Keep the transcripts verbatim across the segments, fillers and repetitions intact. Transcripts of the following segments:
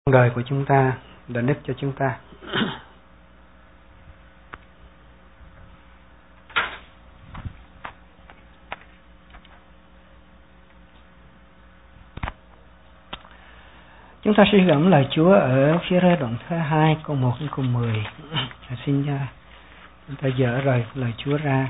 Đời của chúng ta đã nứt cho chúng ta. Chúng ta suy gẫm lời Chúa ở phía ra đoạn thứ hai câu một đến câu mười. Xin nha, chúng ta dỡ rời lời Chúa ra.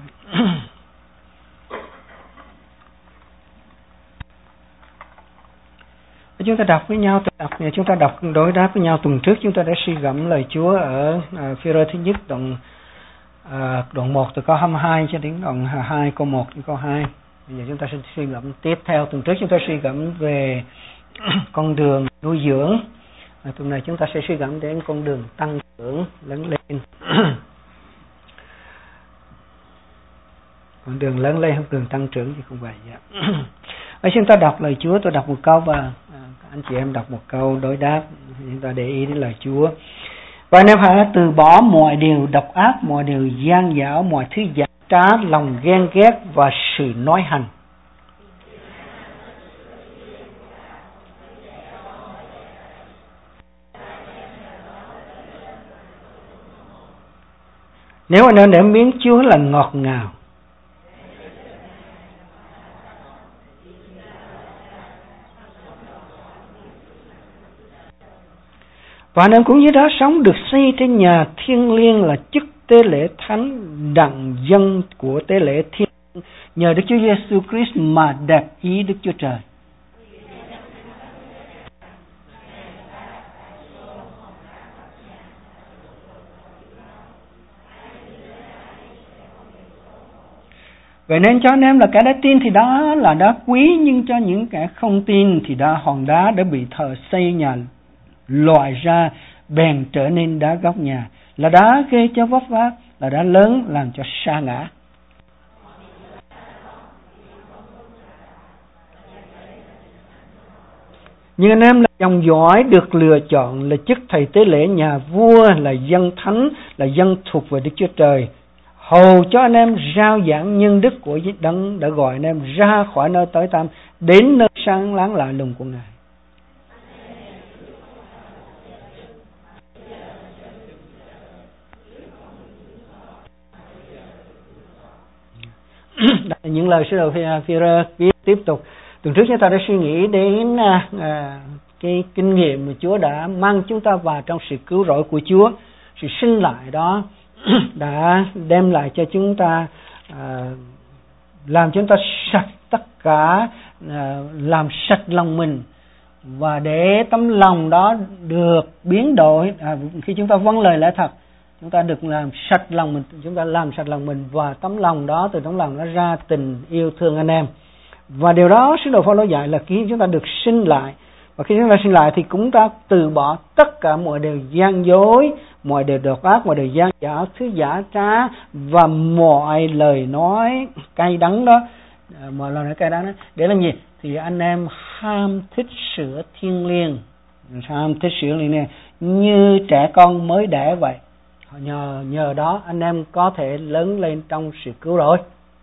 Chúng ta đọc với nhau, đọc, chúng ta đọc đối đáp với nhau. Tuần trước chúng ta đã suy gẫm lời Chúa ở uh, Phi-rơ thứ nhất đoạn uh, đoạn một từ câu hai mươi hai cho đến đoạn hai câu một đến câu hai. Bây giờ chúng ta sẽ suy gẫm tiếp theo. Tuần trước chúng ta suy gẫm về con đường nuôi dưỡng. À, tuần này chúng ta sẽ suy gẫm đến con đường tăng trưởng lớn lên. Con đường lớn lên không đường tăng trưởng thì không vậy. Ở chúng ta đọc lời Chúa, tôi đọc một câu và à, anh chị em đọc một câu đối đáp. Chúng ta để ý đến lời Chúa. Và anh em hãy từ bỏ mọi điều độc ác, mọi điều gian dảo, mọi thứ giả trá, lòng ghen ghét và sự nói hành. Nếu anh em để miếng Chúa là ngọt ngào, và anh em cũng như đó sống được xây trên nhà thiêng liêng là chức tế lễ thánh đặng dân của tế lễ thiên liêng, nhờ Đức Chúa Giêsu Christ mà đẹp ý Đức Chúa Trời. Vậy nên cho anh em là kẻ đã tin thì đó là đá quý, nhưng cho những kẻ không tin thì đá hòn đá đã bị thợ xây nhà loại ra bèn trở nên đá góc nhà, là đá ghê cho vấp váp, là đá lớn làm cho sa ngã. Nhưng anh em là dòng dõi được lựa chọn, là chức thầy tế lễ nhà vua, là dân thánh, là dân thuộc về Đức Chúa Trời, hầu cho anh em rao giảng nhân đức của Đấng đã gọi anh em ra khỏi nơi tối tăm đến nơi sáng láng lạ lùng của Ngài. Đây là những lời sứ đồ Phi-rơ viết tiếp tục. Tuần trước chúng ta đã suy nghĩ đến à, cái kinh nghiệm mà Chúa đã mang chúng ta vào trong sự cứu rỗi của Chúa. Sự sinh lại đó đã đem lại cho chúng ta à, làm chúng ta sạch tất cả, à, làm sạch lòng mình, và để tấm lòng đó được biến đổi à, khi chúng ta vâng lời lẽ thật, chúng ta được làm sạch lòng mình, chúng ta làm sạch lòng mình, và tấm lòng đó, từ tấm lòng nó ra tình yêu thương anh em. Và điều đó sứ đồ Phaolô dạy là khi chúng ta được sinh lại, và khi chúng ta sinh lại thì chúng ta từ bỏ tất cả mọi điều gian dối, mọi điều độc ác, mọi điều gian dảo, thứ giả trá và mọi lời nói cay đắng đó, mọi lời nói cay đắng đó. Để làm gì? Thì anh em ham thích sữa thiêng liêng, ham thích sữa thiêng liêng như trẻ con mới đẻ vậy. Nhờ nhờ đó anh em có thể lớn lên trong sự cứu rỗi.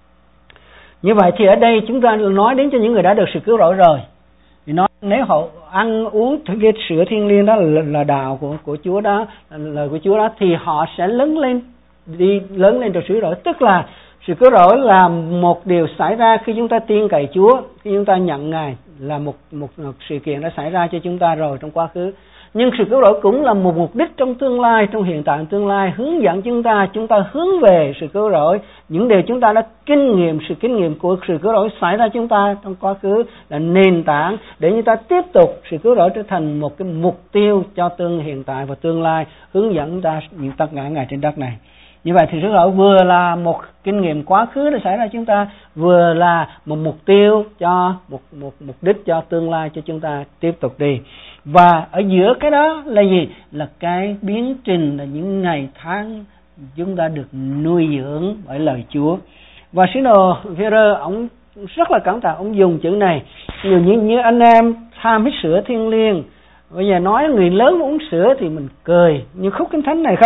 Như vậy thì ở đây chúng ta nói đến cho những người đã được sự cứu rỗi rồi. Thì nói nếu họ ăn uống cái sữa thiêng liêng đó là, là đạo của của Chúa đó, lời của Chúa đó, thì họ sẽ lớn lên đi lớn lên trong sự cứu rỗi. Tức là sự cứu rỗi là một điều xảy ra khi chúng ta tin cậy Chúa, khi chúng ta nhận Ngài, là một, một một sự kiện đã xảy ra cho chúng ta rồi trong quá khứ. Nhưng sự cứu rỗi cũng là một mục đích trong tương lai, trong hiện tại tương lai, hướng dẫn chúng ta, chúng ta hướng về sự cứu rỗi. Những điều chúng ta đã kinh nghiệm, sự kinh nghiệm của sự cứu rỗi xảy ra chúng ta trong quá khứ là nền tảng để chúng ta tiếp tục sự cứu rỗi trở thành một cái mục tiêu cho tương hiện tại và tương lai, hướng dẫn chúng ta những tất cả ngày trên đất này. Như vậy thì sự cứu rỗi vừa là một kinh nghiệm quá khứ đã xảy ra chúng ta, vừa là một mục tiêu cho một một mục đích cho tương lai cho chúng ta tiếp tục đi. Và ở giữa cái đó là gì? Là cái biến trình, là những ngày tháng chúng ta được nuôi dưỡng bởi lời Chúa. Và sứ đồ Phi-rơ ông rất là cẩn thận, ông dùng chữ này. Như, như, như anh em tham hít sữa thiêng liêng, bây giờ nói người lớn uống sữa thì mình cười, nhưng khúc kinh thánh này không,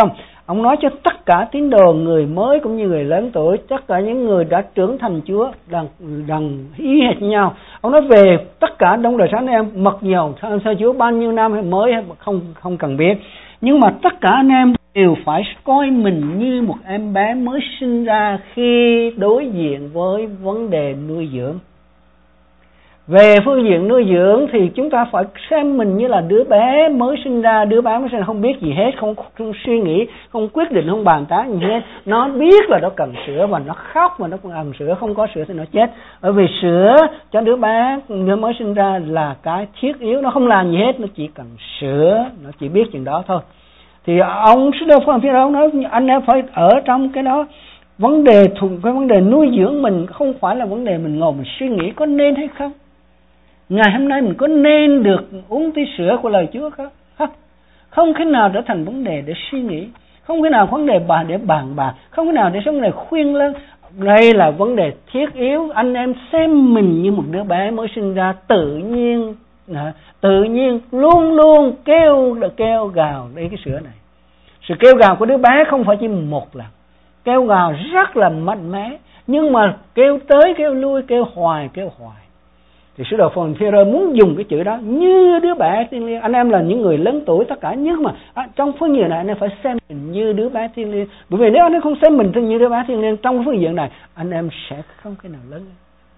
Ông nói cho tất cả tín đồ, người mới cũng như người lớn tuổi, tất cả những người đã trưởng thành Chúa, đang, đang ý hệt nhau. Ông nói về tất cả trong đời sống em, mặc dầu theo sao Chúa bao nhiêu năm hay mới hay không, không cần biết. Nhưng mà tất cả anh em đều phải coi mình như một em bé mới sinh ra khi đối diện với vấn đề nuôi dưỡng. Về phương diện nuôi dưỡng thì chúng ta phải xem mình như là đứa bé mới sinh ra, đứa bé mới sinh ra không biết gì hết, không, không suy nghĩ, không quyết định, không bàn tán gì hết. Nó biết là nó cần sữa và nó khóc mà nó cần sữa, không có sữa thì nó chết. Bởi vì sữa cho đứa bé đứa mới sinh ra là cái thiết yếu, nó không làm gì hết, nó chỉ cần sữa, nó chỉ biết chuyện đó thôi. Thì ông sứ đồ Phan Phi-rơ nói anh em phải ở trong cái đó. Vấn đề cái vấn đề nuôi dưỡng mình không phải là vấn đề mình ngồi mình suy nghĩ có nên hay không. Ngày hôm nay mình có nên được uống tí sữa của lời Chúa không? Không thể nào trở thành vấn đề để suy nghĩ, không thể nào vấn đề bàn để bàn bạc, không thể nào để vấn đề khuyên lơn. Đây là vấn đề thiết yếu. Anh em xem mình như một đứa bé mới sinh ra, tự nhiên tự nhiên luôn luôn kêu kêu gào lấy cái sữa này. Sự kêu gào của đứa bé không phải chỉ một lần, kêu gào rất là mạnh mẽ, nhưng mà kêu tới kêu lui, kêu hoài kêu hoài. Thì sứ đồ Phan Phi-rơ muốn dùng cái chữ đó như đứa bé thiên liêng. Anh em là những người lớn tuổi tất cả, nhưng mà à, trong phương diện này anh em phải xem mình như đứa bé thiên liêng. Bởi vì nếu anh em không xem mình như đứa bé thiên liêng trong phương diện này, anh em sẽ không cái nào lớn lên.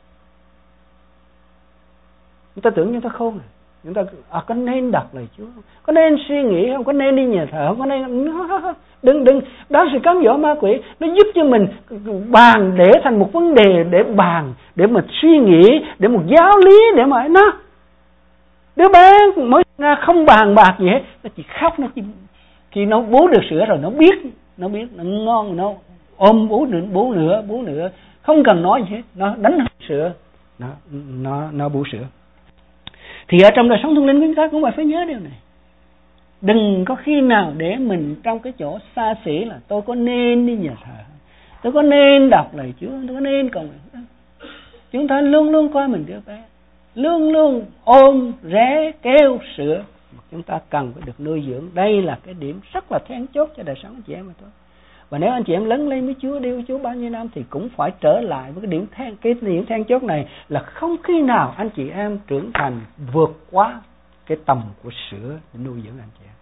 Chúng ta tưởng chúng ta khôn à. Chúng ta à, có nên đọc lời Chúa không? Có nên suy nghĩ không? Có nên đi nhà thờ không? Có nên đừng đừng đó sự cám dỗ ma quỷ. Nó giúp cho mình bàn để thành một vấn đề để bàn, để mà suy nghĩ, để một giáo lý, để mà nó đứa bé mới ra không bàn bạc gì hết, nó chỉ khóc, nó chỉ khi nó bú được sữa rồi nó biết, nó biết nó ngon, nó ôm bú nữa, bú nữa, bú nữa, không cần nói gì hết, nó đánh sữa, nó nó nó bú sữa. Thì ở trong đời sống tâm linh chúng ta cũng phải nhớ điều này. Đừng có khi nào để mình trong cái chỗ xa xỉ là tôi có nên đi nhà thờ, tôi có nên đọc lời Chúa, tôi có nên cầu nguyện. Chúng ta luôn luôn coi mình đứa bé, luôn luôn ôm ré kêu sữa. Chúng ta cần phải được nuôi dưỡng. Đây là cái điểm rất là then chốt cho đời sống anh chị em mà thôi. Và nếu anh chị em lớn lên với Chúa, đi với Chúa bao nhiêu năm thì cũng phải trở lại với cái điểm then, cái điểm then chốt này là không khi nào anh chị em trưởng thành vượt quá cái tầm của sữa để nuôi dưỡng anh chị em.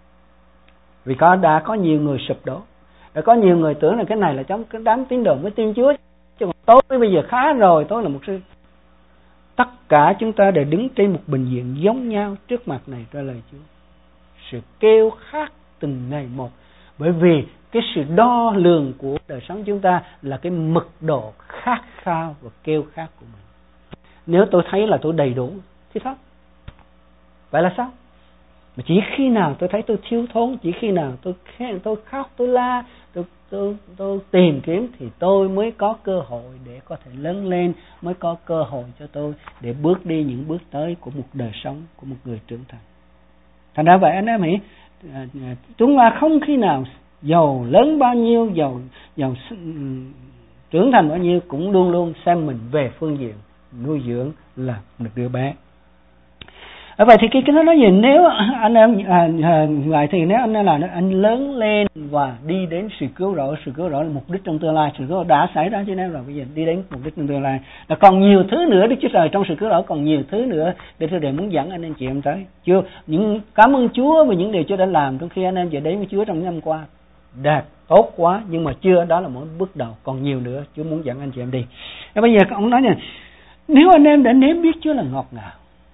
Vì có đã có nhiều người sụp đổ, đã có nhiều người tưởng là cái này là trong cái đám tín đồ mới tin Chúa, chứ mà tôi bây giờ khá rồi, tôi là một sư. Tất cả chúng ta đều đứng trên một bình diện giống nhau trước mặt này ra lời Chúa. Sự kêu khát từng ngày một, bởi vì cái sự đo lường của đời sống chúng ta là cái mực độ khát khao và kêu khát của mình. Nếu tôi thấy là tôi đầy đủ thì thôi, vậy là sao? Mà chỉ khi nào tôi thấy tôi thiếu thốn, chỉ khi nào tôi tôi khóc, tôi la, tôi tôi tôi tìm kiếm thì tôi mới có cơ hội để có thể lớn lên, mới có cơ hội cho tôi để bước đi những bước tới của một đời sống của một người trưởng thành. Thành ra vậy anh em nghĩ chúng ta không khi nào giàu lớn bao nhiêu, giàu giàu trưởng thành bao nhiêu cũng luôn luôn xem mình về phương diện nuôi dưỡng là một đứa bé. À, vậy thì cái cái nó nói gì nếu anh em à, à, vậy thì nếu anh là anh lớn lên và đi đến sự cứu rỗi, sự cứu rỗi là mục đích trong tương lai, sự cứu rỗi đã xảy ra cho nên rồi, bây giờ đi đến mục đích trong tương lai là còn nhiều thứ nữa Đức Chúa Trời trong sự cứu rỗi, còn nhiều thứ nữa để tôi để muốn dẫn anh em chị em tới. Chưa những cảm ơn Chúa vì những điều Chúa đã làm trong khi anh em vừa đến với Chúa trong những năm qua, đẹp tốt quá, nhưng mà chưa, đó là một bước đầu, còn nhiều nữa Chúa muốn dẫn anh chị em đi. Và bây giờ ông nói nè, nếu anh em đã nếm biết Chúa là ngọt ngào.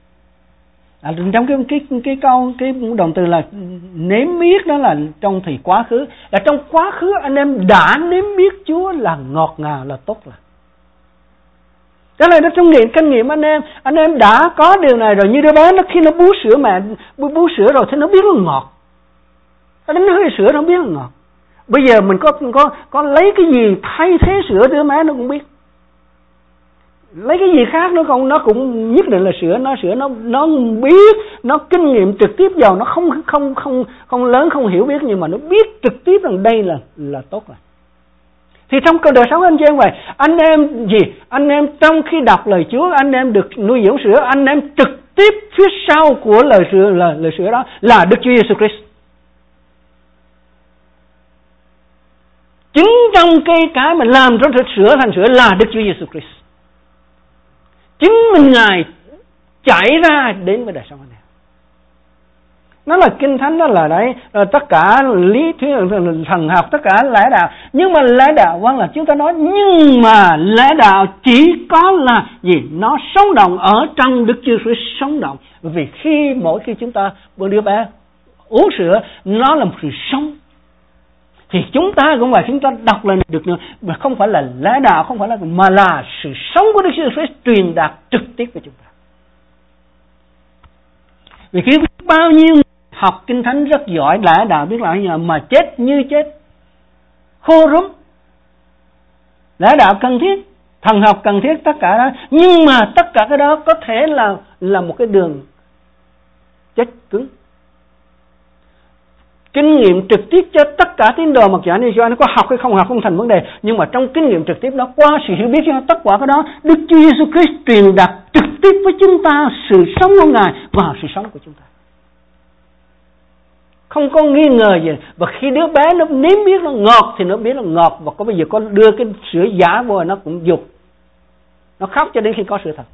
À, trong cái cái cái câu cái động từ là nếm biết đó là trong thì quá khứ, là trong quá khứ anh em đã nếm biết Chúa là ngọt ngào, là tốt lành. Đó là nó trong nghiệm kinh nghiệm anh em, anh em đã có điều này rồi. Như đứa bé nó khi nó bú sữa mẹ bú, bú sữa rồi thì nó biết là ngọt, nó đánh hơi sữa nó biết là ngọt. Bây giờ mình có có có lấy cái gì thay thế sữa đứa bé nó cũng biết. Lấy cái gì khác nó không, nó cũng nhất định là sữa, nó sữa nó nó biết, nó kinh nghiệm trực tiếp vào, nó không không không không lớn không hiểu biết, nhưng mà nó biết trực tiếp rằng đây là là tốt rồi. Thì trong cuộc đời sống anh chị em vậy, anh em gì? Anh em trong khi đọc lời Chúa, anh em được nuôi dưỡng sữa, anh em trực tiếp phía sau của lời sữa là lời sữa đó là Đức Chúa Giêsu Christ. trong cái cái mà làm cho sửa thành sửa là Đức Chúa Giêsu Christ. Chính mình Ngài chảy ra đến với đời sống này. Nó là Kinh Thánh, đó là đấy, là tất cả lý thuyết, thần học, tất cả lẽ đạo. Nhưng mà lẽ đạo vâng là chúng ta nói, nhưng mà lẽ đạo chỉ có là gì? Nó sống động ở trong Đức Chúa Christ sống động. Bởi vì khi mỗi khi chúng ta một đứa bé uống sữa, nó là một sự sống. Thì chúng ta cũng vậy, chúng ta đọc lên được nữa, mà không phải là lẽ đạo, không phải là, mà là sự sống của Đức Chúa Christ truyền đạt trực tiếp với chúng ta. Vì khi bao nhiêu học Kinh Thánh rất giỏi, lẽ đạo biết là nhờ mà chết như chết, khô rúm. Lẽ đạo cần thiết, thần học cần thiết, tất cả đó. Nhưng mà tất cả cái đó có thể là là một cái đường chết cứng. Kinh nghiệm trực tiếp cho tất cả tín đồ, mặc dù anh nó có học hay không học không thành vấn đề, nhưng mà trong kinh nghiệm trực tiếp đó, qua sự hiểu biết cho tất cả cái đó, Đức Chúa Giêsu Christ truyền đạt trực tiếp với chúng ta sự sống của Ngài vào sự sống của chúng ta. Không có nghi ngờ gì. Và khi đứa bé nó nếm biết nó ngọt thì nó biết là ngọt, và có bây giờ có đưa cái sữa giả vô nó cũng dục, nó khóc cho đến khi có sữa thật.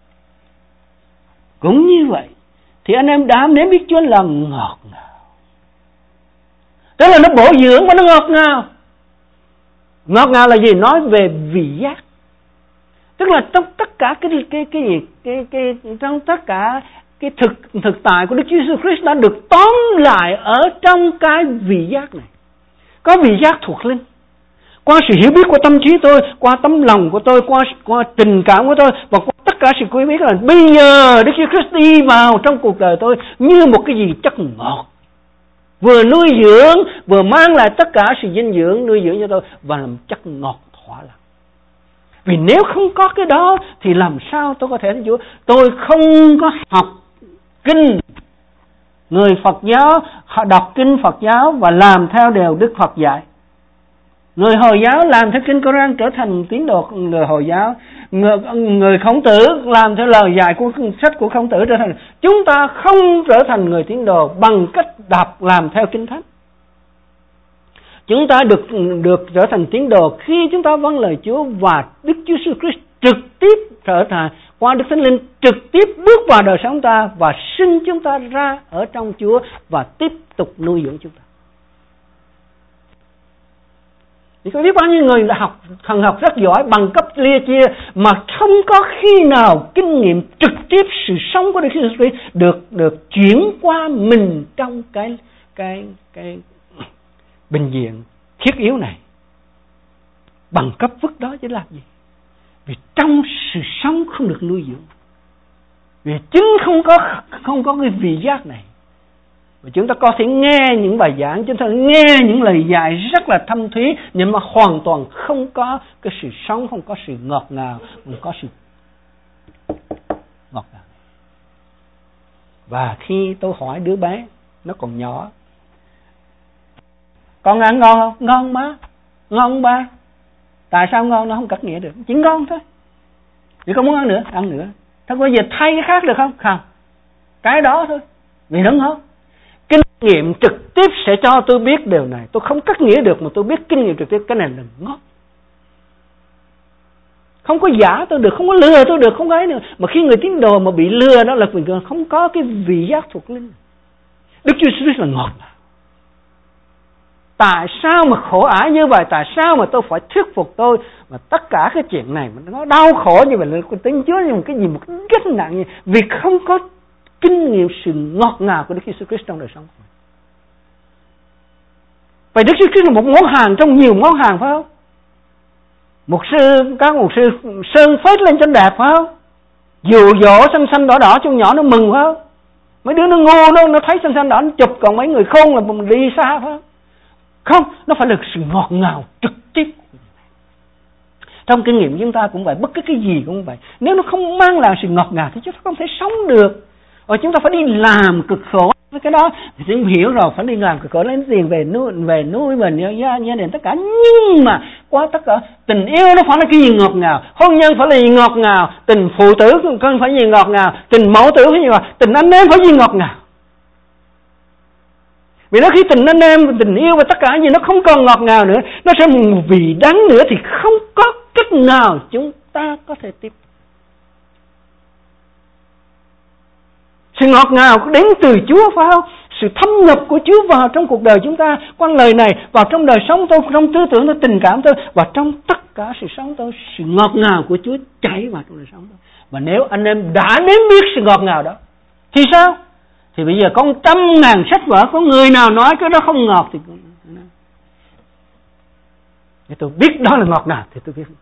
Cũng như vậy thì anh em đã nếm biết Chúa là ngọt ngào, tức là nó bổ dưỡng và nó ngọt ngào. Ngọt ngào là gì? Nói về vị giác. Tức là trong tất cả cái cái cái gì cái cái trong tất cả cái thực thực tại của Đức Chúa Jesus Christ đã được tóm lại ở trong cái vị giác này. Có vị giác thuộc linh, qua sự hiểu biết của tâm trí tôi, qua tấm lòng của tôi, qua qua tình cảm của tôi, và qua tất cả sự quý biết là bây giờ Đức Chúa Christ đi vào trong cuộc đời tôi như một cái gì chất ngọt, vừa nuôi dưỡng, vừa mang lại tất cả sự dinh dưỡng nuôi dưỡng cho tôi, và làm chất ngọt thỏa lòng. Vì nếu không có cái đó thì làm sao tôi có thể Chúa? Tôi không có học kinh người Phật giáo, đọc kinh Phật giáo và làm theo điều Đức Phật dạy. Người Hồi giáo làm theo kinh Coran trở thành tín đồ người Hồi giáo. Người, người Khổng Tử làm theo lời dạy của sách của Khổng Tử trở thành. Chúng ta không trở thành người tín đồ bằng cách đọc làm theo kinh thánh. Chúng ta được được trở thành tín đồ khi chúng ta vâng lời Chúa, và Đức Chúa Jesus Christ trực tiếp trở thành qua Đức Thánh Linh trực tiếp bước vào đời sống ta và sinh chúng ta ra ở trong Chúa và tiếp tục nuôi dưỡng chúng ta. Thì có biết bao nhiêu người đã học thần học rất giỏi bằng cấp lia chia mà không có khi nào kinh nghiệm trực tiếp sự sống của Đức Chúa Jesus Christ được được chuyển qua mình trong cái cái cái bình diện thiết yếu này. Bằng cấp vứt đó chứ làm gì? Vì trong sự sống không được nuôi dưỡng, vì chính không có không có cái vị giác này. Và chúng ta có thể nghe những bài giảng, chúng ta nghe những lời dạy rất là thâm thúy, nhưng mà hoàn toàn không có cái sự sống, không có sự ngọt ngào, không có sự ngọt ngào. Và khi tôi hỏi đứa bé nó còn nhỏ, con ăn ngon không? Ngon má, ngon ba. Tại sao ngon? Nó không cắt nghĩa được, chỉ ngon thôi. Vì con muốn ăn nữa, ăn nữa. Thôi bây giờ thay cái khác được không? Không, cái đó thôi, vì nó ngon. Kinh nghiệm trực tiếp sẽ cho tôi biết điều này. Tôi không cắt nghĩa được mà tôi biết kinh nghiệm trực tiếp cái này là ngon. Không có giả tôi được, không có lừa tôi được, không có ấy nữa. Mà khi người tín đồ mà bị lừa đó là vì không có cái vị giác thuộc linh. Đức Chúa Jesus là ngọt. Tại sao mà khổ ải như vậy? Tại sao mà tôi phải thuyết phục tôi mà tất cả cái chuyện này mà nó đau khổ như vậy là tính Chúa như một cái gì một cái gánh nặng như vì không có kinh nghiệm sự ngọt ngào của Đức Chúa Christ trong đời sống. Vậy Đức Chúa Christ là một món hàng trong nhiều món hàng phải không? Một sư, các một sư sơn phết lên cho đẹp phải không? Dụ dỗ xanh xanh đỏ đỏ trong nhỏ nó mừng phải không? Mấy đứa nó ngu nó nó thấy xanh xanh đỏ nó chụp, còn mấy người khôn là mình đi xa phải không? Không, nó phải là sự ngọt ngào trực tiếp. Trong kinh nghiệm chúng ta cũng vậy, bất cứ cái gì cũng vậy. Nếu nó không mang lại sự ngọt ngào thì chúng ta không thể sống được. Rồi chúng ta phải đi làm cực khổ với cái đó. Thì chúng hiểu rồi, phải đi làm cực khổ lấy tiền về nuôi, về nuôi mình, gia, gia đình tất cả. Nhưng mà qua tất cả, tình yêu nó phải là cái gì ngọt ngào. Hôn nhân phải là gì ngọt ngào. Tình phụ tử cần phải gì ngọt ngào. Tình mẫu tử phải gì ngọt ngào. Tình anh em phải gì ngọt ngào. Vì nó khi tình anh em, tình yêu và tất cả gì nó không còn ngọt ngào nữa, nó sẽ một vị đắng nữa, thì không có cách nào chúng ta có thể tiếp. Sự ngọt ngào đến từ Chúa, phải không? Sự thâm nhập của Chúa vào trong cuộc đời chúng ta, qua lời này vào trong đời sống tôi, trong tư tưởng tôi, tình cảm tôi, và trong tất cả sự sống tôi, sự ngọt ngào của Chúa chảy vào trong đời sống tôi. Và nếu anh em đã nếm biết sự ngọt ngào đó thì sao? Thì bây giờ có trăm ngàn sách vở, có người nào nói cái đó không ngọt thì nếu tôi biết đó là ngọt ngào thì tôi biết.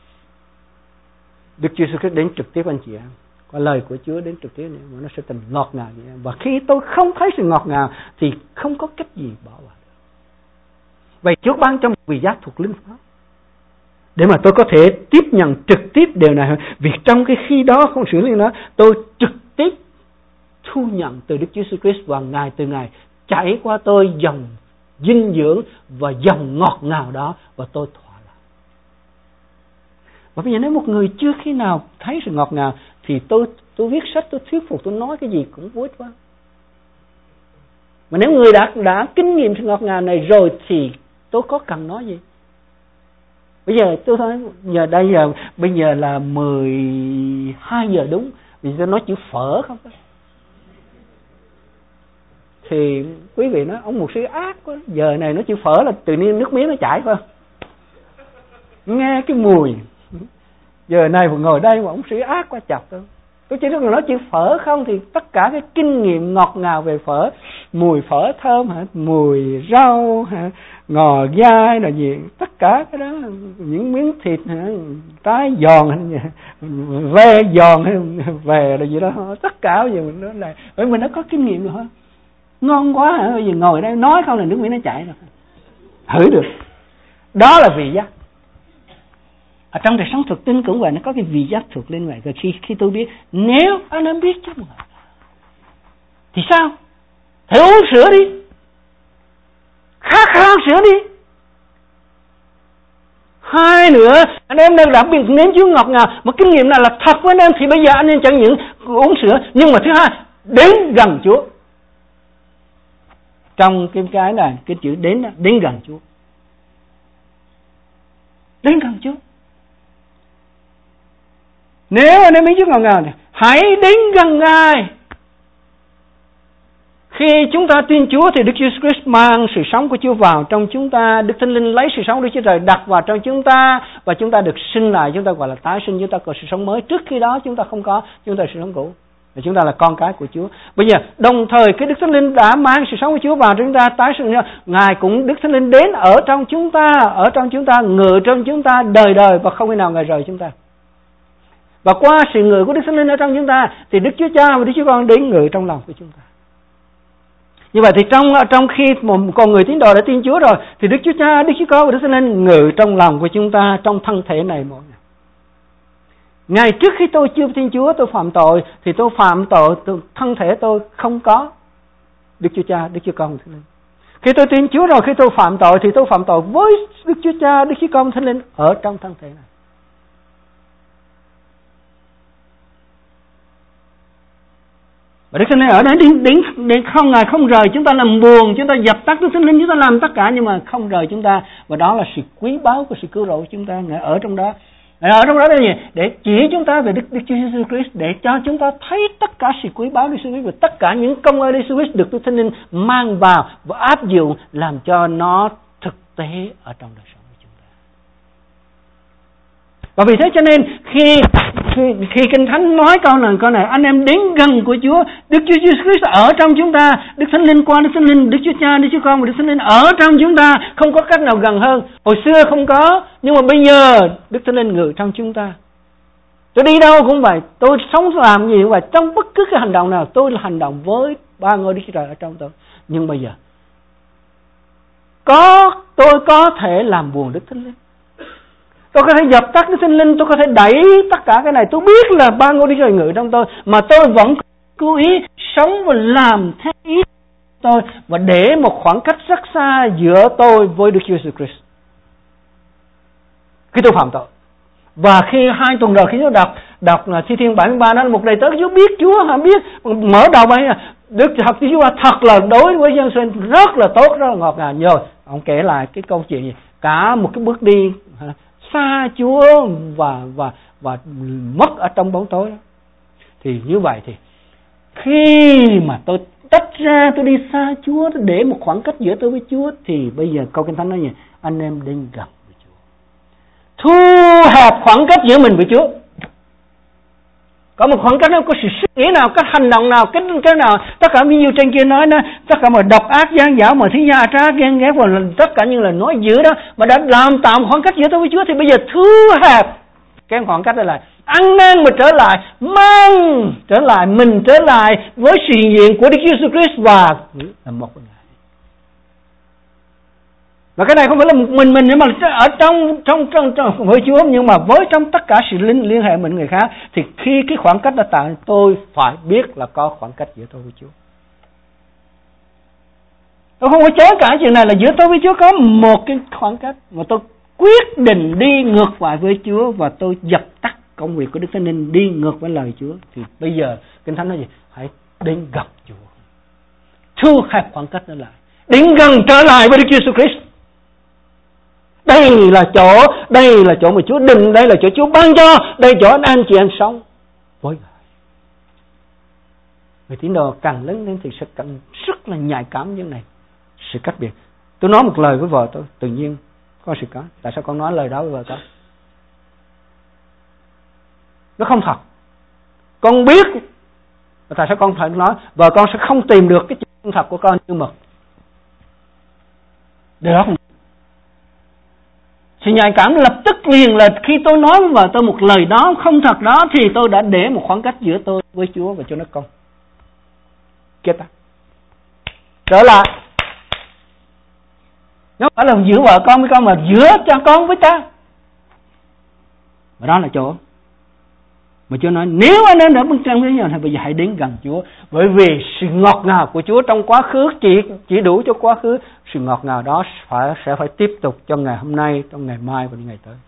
Đức Chúa Giêsu đến trực tiếp anh chị em, qua lời của Chúa đến trực tiếp này, mà nó sẽ thành ngọt ngào như em. Và khi tôi không thấy sự ngọt ngào thì không có cách gì bỏ vào. Vậy Chúa ban cho một vị giác thuộc linh pháp để mà tôi có thể tiếp nhận trực tiếp điều này. Vì trong cái khi đó không xử lý nó, tôi trực tiếp thu nhận từ Đức Chúa Jesus Christ, và ngày từ ngày chảy qua tôi dòng dinh dưỡng và dòng ngọt ngào đó, và tôi thỏa lòng. Và bây giờ nếu một người chưa khi nào thấy sự ngọt ngào thì tôi tôi viết sách, tôi thuyết phục, tôi nói cái gì cũng vô ích quá. Mà nếu người đã đã kinh nghiệm sự ngọt ngào này rồi thì tôi có cần nói gì? Bây giờ tôi nói giờ đây giờ bây giờ là mười hai giờ đúng, vì tôi nói chữ phở không đó. Thì quý vị nói ông mục sư ác quá, giờ này nói chữ phở là tự nhiên nước miếng nó chảy phải không? Nghe cái mùi giờ này vừa ngồi đây mà ông sư ác quá chọc tôi. Tôi chỉ nói chữ phở không thì tất cả cái kinh nghiệm ngọt ngào về phở, mùi phở thơm hả, mùi rau hả, ngò gai là gì, tất cả cái đó, những miếng thịt hả, trái giòn ve giòn về là gì đó, tất cả bây giờ mình nói là bởi mình đã có kinh nghiệm rồi hả, ngon quá hả, bây giờ ngồi đây nói không là nước miếng nó chảy rồi, thử được. Đó là vị giác. Ở trong đời sống thực tinh cũng vậy, nó có cái vị giác thuộc lên vậy. Rồi khi khi tôi biết, nếu anh em biết chắc mà thì sao? Thử uống sữa đi, khát khao sữa đi. Hai nữa, anh em đang đặc biệt nếm Chúa ngọt ngào, mà kinh nghiệm này là thật với anh em, thì bây giờ anh em chẳng những uống sữa, nhưng mà thứ hai, đến gần Chúa. Trong cái cái này, cái chữ đến đó, đến gần Chúa. Đến gần Chúa. Nếu anh em biết Chúa ngọt ngào thì hãy đến gần Ngài. Khi chúng ta tin Chúa thì Đức Chúa Christ mang sự sống của Chúa vào trong chúng ta. Đức Thánh Linh lấy sự sống của Đức Chúa Trời đặt vào trong chúng ta, và chúng ta được sinh lại. Chúng ta gọi là tái sinh, chúng ta có sự sống mới. Trước khi đó chúng ta không có, chúng ta sự sống cũ, và chúng ta là con cái của Chúa. Bây giờ đồng thời cái Đức Thánh Linh đã mang sự sống của Chúa vào trong chúng ta, tái sinh. Ngài cũng, Đức Thánh Linh đến ở trong chúng ta, ở trong chúng ta, ngự trong chúng ta đời đời, và không khi nào Ngài rời chúng ta. Và qua sự ngự của Đức Thánh Linh ở trong chúng ta thì Đức Chúa Cha và Đức Chúa Con đến ngự trong lòng của chúng ta. Như vậy thì trong trong khi một con người tín đồ đã tin Chúa rồi thì Đức Chúa Cha, Đức Chúa Con và Đức Thánh Linh ngự trong lòng của chúng ta, trong thân thể này mỗi ngày. Ngày trước khi tôi chưa tin Chúa, tôi phạm tội thì tôi phạm tội, tôi, thân thể tôi không có Đức Chúa Cha, Đức Chúa Con và Thánh Linh. Khi tôi tin Chúa rồi, khi tôi phạm tội thì tôi phạm tội với Đức Chúa Cha, Đức Chúa Con và Thánh Linh ở trong thân thể này. Và Đức Thánh Linh ở đấy đến, đến, đến không, Ngài không rời chúng ta làm buồn, chúng ta dập tắt Đức Thánh Linh, chúng ta làm tất cả nhưng mà không rời chúng ta. Và đó là sự quý báu của sự cứu rỗi của chúng ta. Ngài ở trong đó. Ngài ở trong đó là gì? Để chỉ chúng ta về Đức, Đức Chúa Jesus Christ, để cho chúng ta thấy tất cả sự quý báu của Đức Jesus Christ và tất cả những công ơn Đức Jesus Christ được Đức Thánh Linh mang vào và áp dụng, làm cho nó thực tế ở trong đời sống của chúng ta. Và vì thế cho nên khi Khi, khi Kinh Thánh nói câu này, câu này anh em đến gần của Chúa, Đức Chúa Jesus Christ ở trong chúng ta, Đức Thánh Linh qua Đức Thánh Linh, Đức Chúa Cha, Đức Chúa Con và Đức Thánh Linh ở trong chúng ta, không có cách nào gần hơn. Hồi xưa không có, nhưng mà bây giờ Đức Thánh Linh ngự trong chúng ta. Tôi đi đâu cũng vậy, tôi sống làm gì cũng vậy, trong bất cứ cái hành động nào tôi là hành động với ba ngôi Đức Chúa Trời ở trong tôi. Nhưng bây giờ có tôi có thể làm buồn Đức Thánh Linh, tôi có thể dập tắt Đức Thánh Linh, tôi có thể đẩy tất cả cái này. Tôi biết là ba ngôi Đức Chúa Trời ngự trong tôi, mà tôi vẫn cố ý sống và làm theo ý tôi, và để một khoảng cách rất xa giữa tôi với Đức Chúa Jesus Christ khi tôi phạm tội. Và khi hai tuần rồi khi tôi đọc đọc là Thi Thiên bảy mươi ba, đó là một đầy tớ Chúa biết Chúa hả biết mở đầu bài Đức Thập Chúa thật là đối với dân sinh rất là tốt, rất là ngọt ngào. Rồi ông kể lại cái câu chuyện gì, cả một cái bước đi xa Chúa và và và mất ở trong bóng tối đó. Thì như vậy thì khi mà tôi tách ra, tôi đi xa Chúa, tôi để một khoảng cách giữa tôi với Chúa, thì bây giờ câu Kinh Thánh nói gì? Anh em đến gần với Chúa, thu hẹp khoảng cách giữa mình với Chúa. Có một khoảng cách nào, có sự suy nghĩ nào, cái hành động nào, cái cái nào, tất cả bao nhiêu trên kia nói đó, tất cả mọi độc ác, gian dảo, mọi thứ gia trá, ghen ghét và tất cả những lời nói dữ đó mà đã làm tạo khoảng cách giữa tôi với Chúa, thì bây giờ thu hẹp cái khoảng cách đó lại, ăn năn mà trở lại, mang trở lại mình trở lại với sự hiện diện của Đức Giêsu Christ và là một với Ngài. Và cái này không phải là một mình mình, nhưng mà ở trong trong trong, trong với Chúa, nhưng mà với trong tất cả sự liên, liên hệ mình người khác, thì khi cái khoảng cách đã tạo, tôi phải biết là có khoảng cách giữa tôi với Chúa. Tôi không có chối cãi chuyện này, là giữa tôi với Chúa có một cái khoảng cách, mà tôi quyết định đi ngược lại với Chúa và tôi dập tắt công việc của Đức Thánh Linh, đi ngược với lời Chúa. Thì bây giờ Kinh Thánh nói gì? Hãy đến gặp Chúa, thu hẹp khoảng cách đó lại, đến gần trở lại với Đức Giêsu Christ. Đây là chỗ, đây là chỗ mà Chúa định, đây là chỗ Chúa ban cho, đây là chỗ anh chị em sống với Ngài. Người tín đồ càng lớn lên thì sẽ càng rất là nhạy cảm như này, sự cách biệt. Tôi nói một lời với vợ tôi, tự nhiên có sự có. Tại sao con nói lời đó với vợ con? Nó không thật. Con biết tại sao con phải nói, vợ con sẽ không tìm được cái chân thật của con như mực. Điều đó không. Sự nhạy cảm lập tức liền là khi tôi nói với vợ tôi một lời đó không thật đó, thì tôi đã để một khoảng cách giữa tôi với Chúa và cho nó con. Kết ta. Trở lại. Nó phải là giữa vợ con với con, mà giữa cha con với cha. Và đó là chỗ mà Chúa nói, nếu anh em đã bước chân với nhau thì bây giờ hãy đến gần Chúa. Bởi vì sự ngọt ngào của Chúa trong quá khứ chỉ chỉ đủ cho quá khứ, sự ngọt ngào đó phải sẽ phải tiếp tục trong ngày hôm nay, trong ngày mai và những ngày tới.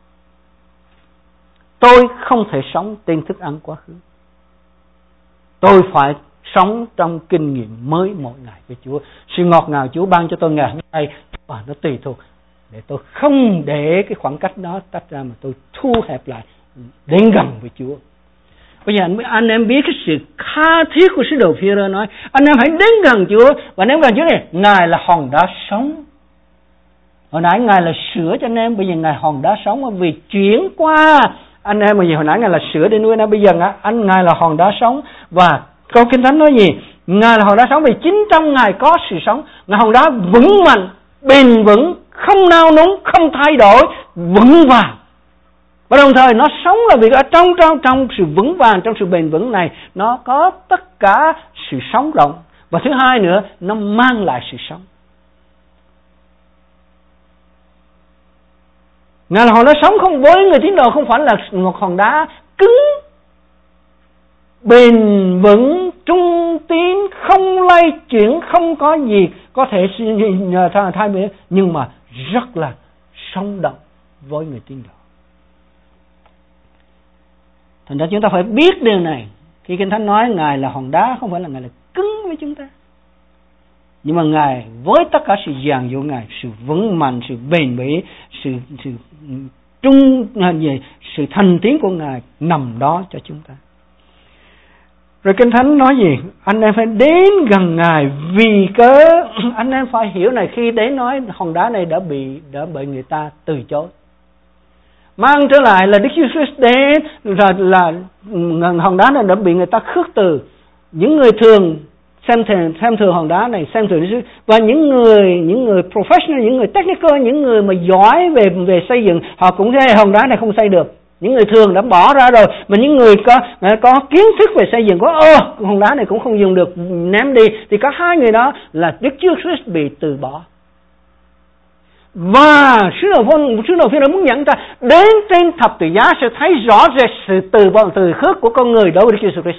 Tôi không thể sống trên thức ăn quá khứ. Tôi phải sống trong kinh nghiệm mới mỗi ngày với Chúa. Sự ngọt ngào Chúa ban cho tôi ngày hôm nay và nó tùy thuộc để tôi không để cái khoảng cách đó tách ra, mà tôi thu hẹp lại đến gần với Chúa. Bây giờ anh em biết cái sự tha thiết của sứ đồ Phi-e-rơ nói, anh em hãy đến gần Chúa. Và đến gần Chúa này, Ngài là hòn đá sống. Hồi nãy Ngài là sữa cho anh em, bây giờ Ngài hòn đá sống, vì chuyển qua anh em. Bây giờ hồi nãy Ngài là sữa để nuôi anh em, bây giờ anh Ngài là hòn đá sống. Và câu Kinh Thánh nói gì? Ngài là hòn đá sống vì chính trong Ngài có sự sống. Ngài hòn đá vững mạnh, bền vững, không nao núng, không thay đổi, vững vàng. Và đồng thời nó sống là vì ở trong trong trong sự vững vàng, trong sự bền vững này, nó có tất cả sự sống động. Và thứ hai nữa, nó mang lại sự sống. Ngài là hòn đá sống không, với người tín đồ không phải là một hòn đá cứng, bền vững, trung tín, không lay chuyển, không có gì có thể thay đổi, nhưng mà rất là sống động với người tín đồ. Thành ra chúng ta phải biết điều này. Khi Kinh Thánh nói Ngài là hòn đá, không phải là Ngài là cứng với chúng ta, nhưng mà Ngài với tất cả sự dàn dụ Ngài, sự vững mạnh, sự bền bỉ, sự sự trung gì, sự thành tiến của Ngài nằm đó cho chúng ta. Rồi Kinh Thánh nói gì? Anh em phải đến gần Ngài vì cớ anh em phải hiểu này, khi đến nói hòn đá này đã bị đã bị người ta từ chối. Mang trở lại là Đức Giêsu Christ đến, rồi là hòn đá này đã bị người ta khước từ. Những người thường xem thường xem thường hòn đá này, xem thường Đức Giêsu, và những người những người professional, những người technical, những người mà giỏi về về xây dựng, họ cũng thấy hòn đá này không xây được. Những người thường đã bỏ ra rồi, mà những người có có kiến thức về xây dựng có ơ hòn đá này cũng không dùng được, ném đi, thì có hai người đó là Đức Chúa Christ bị từ bỏ. Và sứ đồ sứ đồ Phi-e-rơ muốn dẫn ta đến trên thập tự giá sẽ thấy rõ rệt sự từ bỏ, từ khước của con người đối với Đức Giêsu Christ.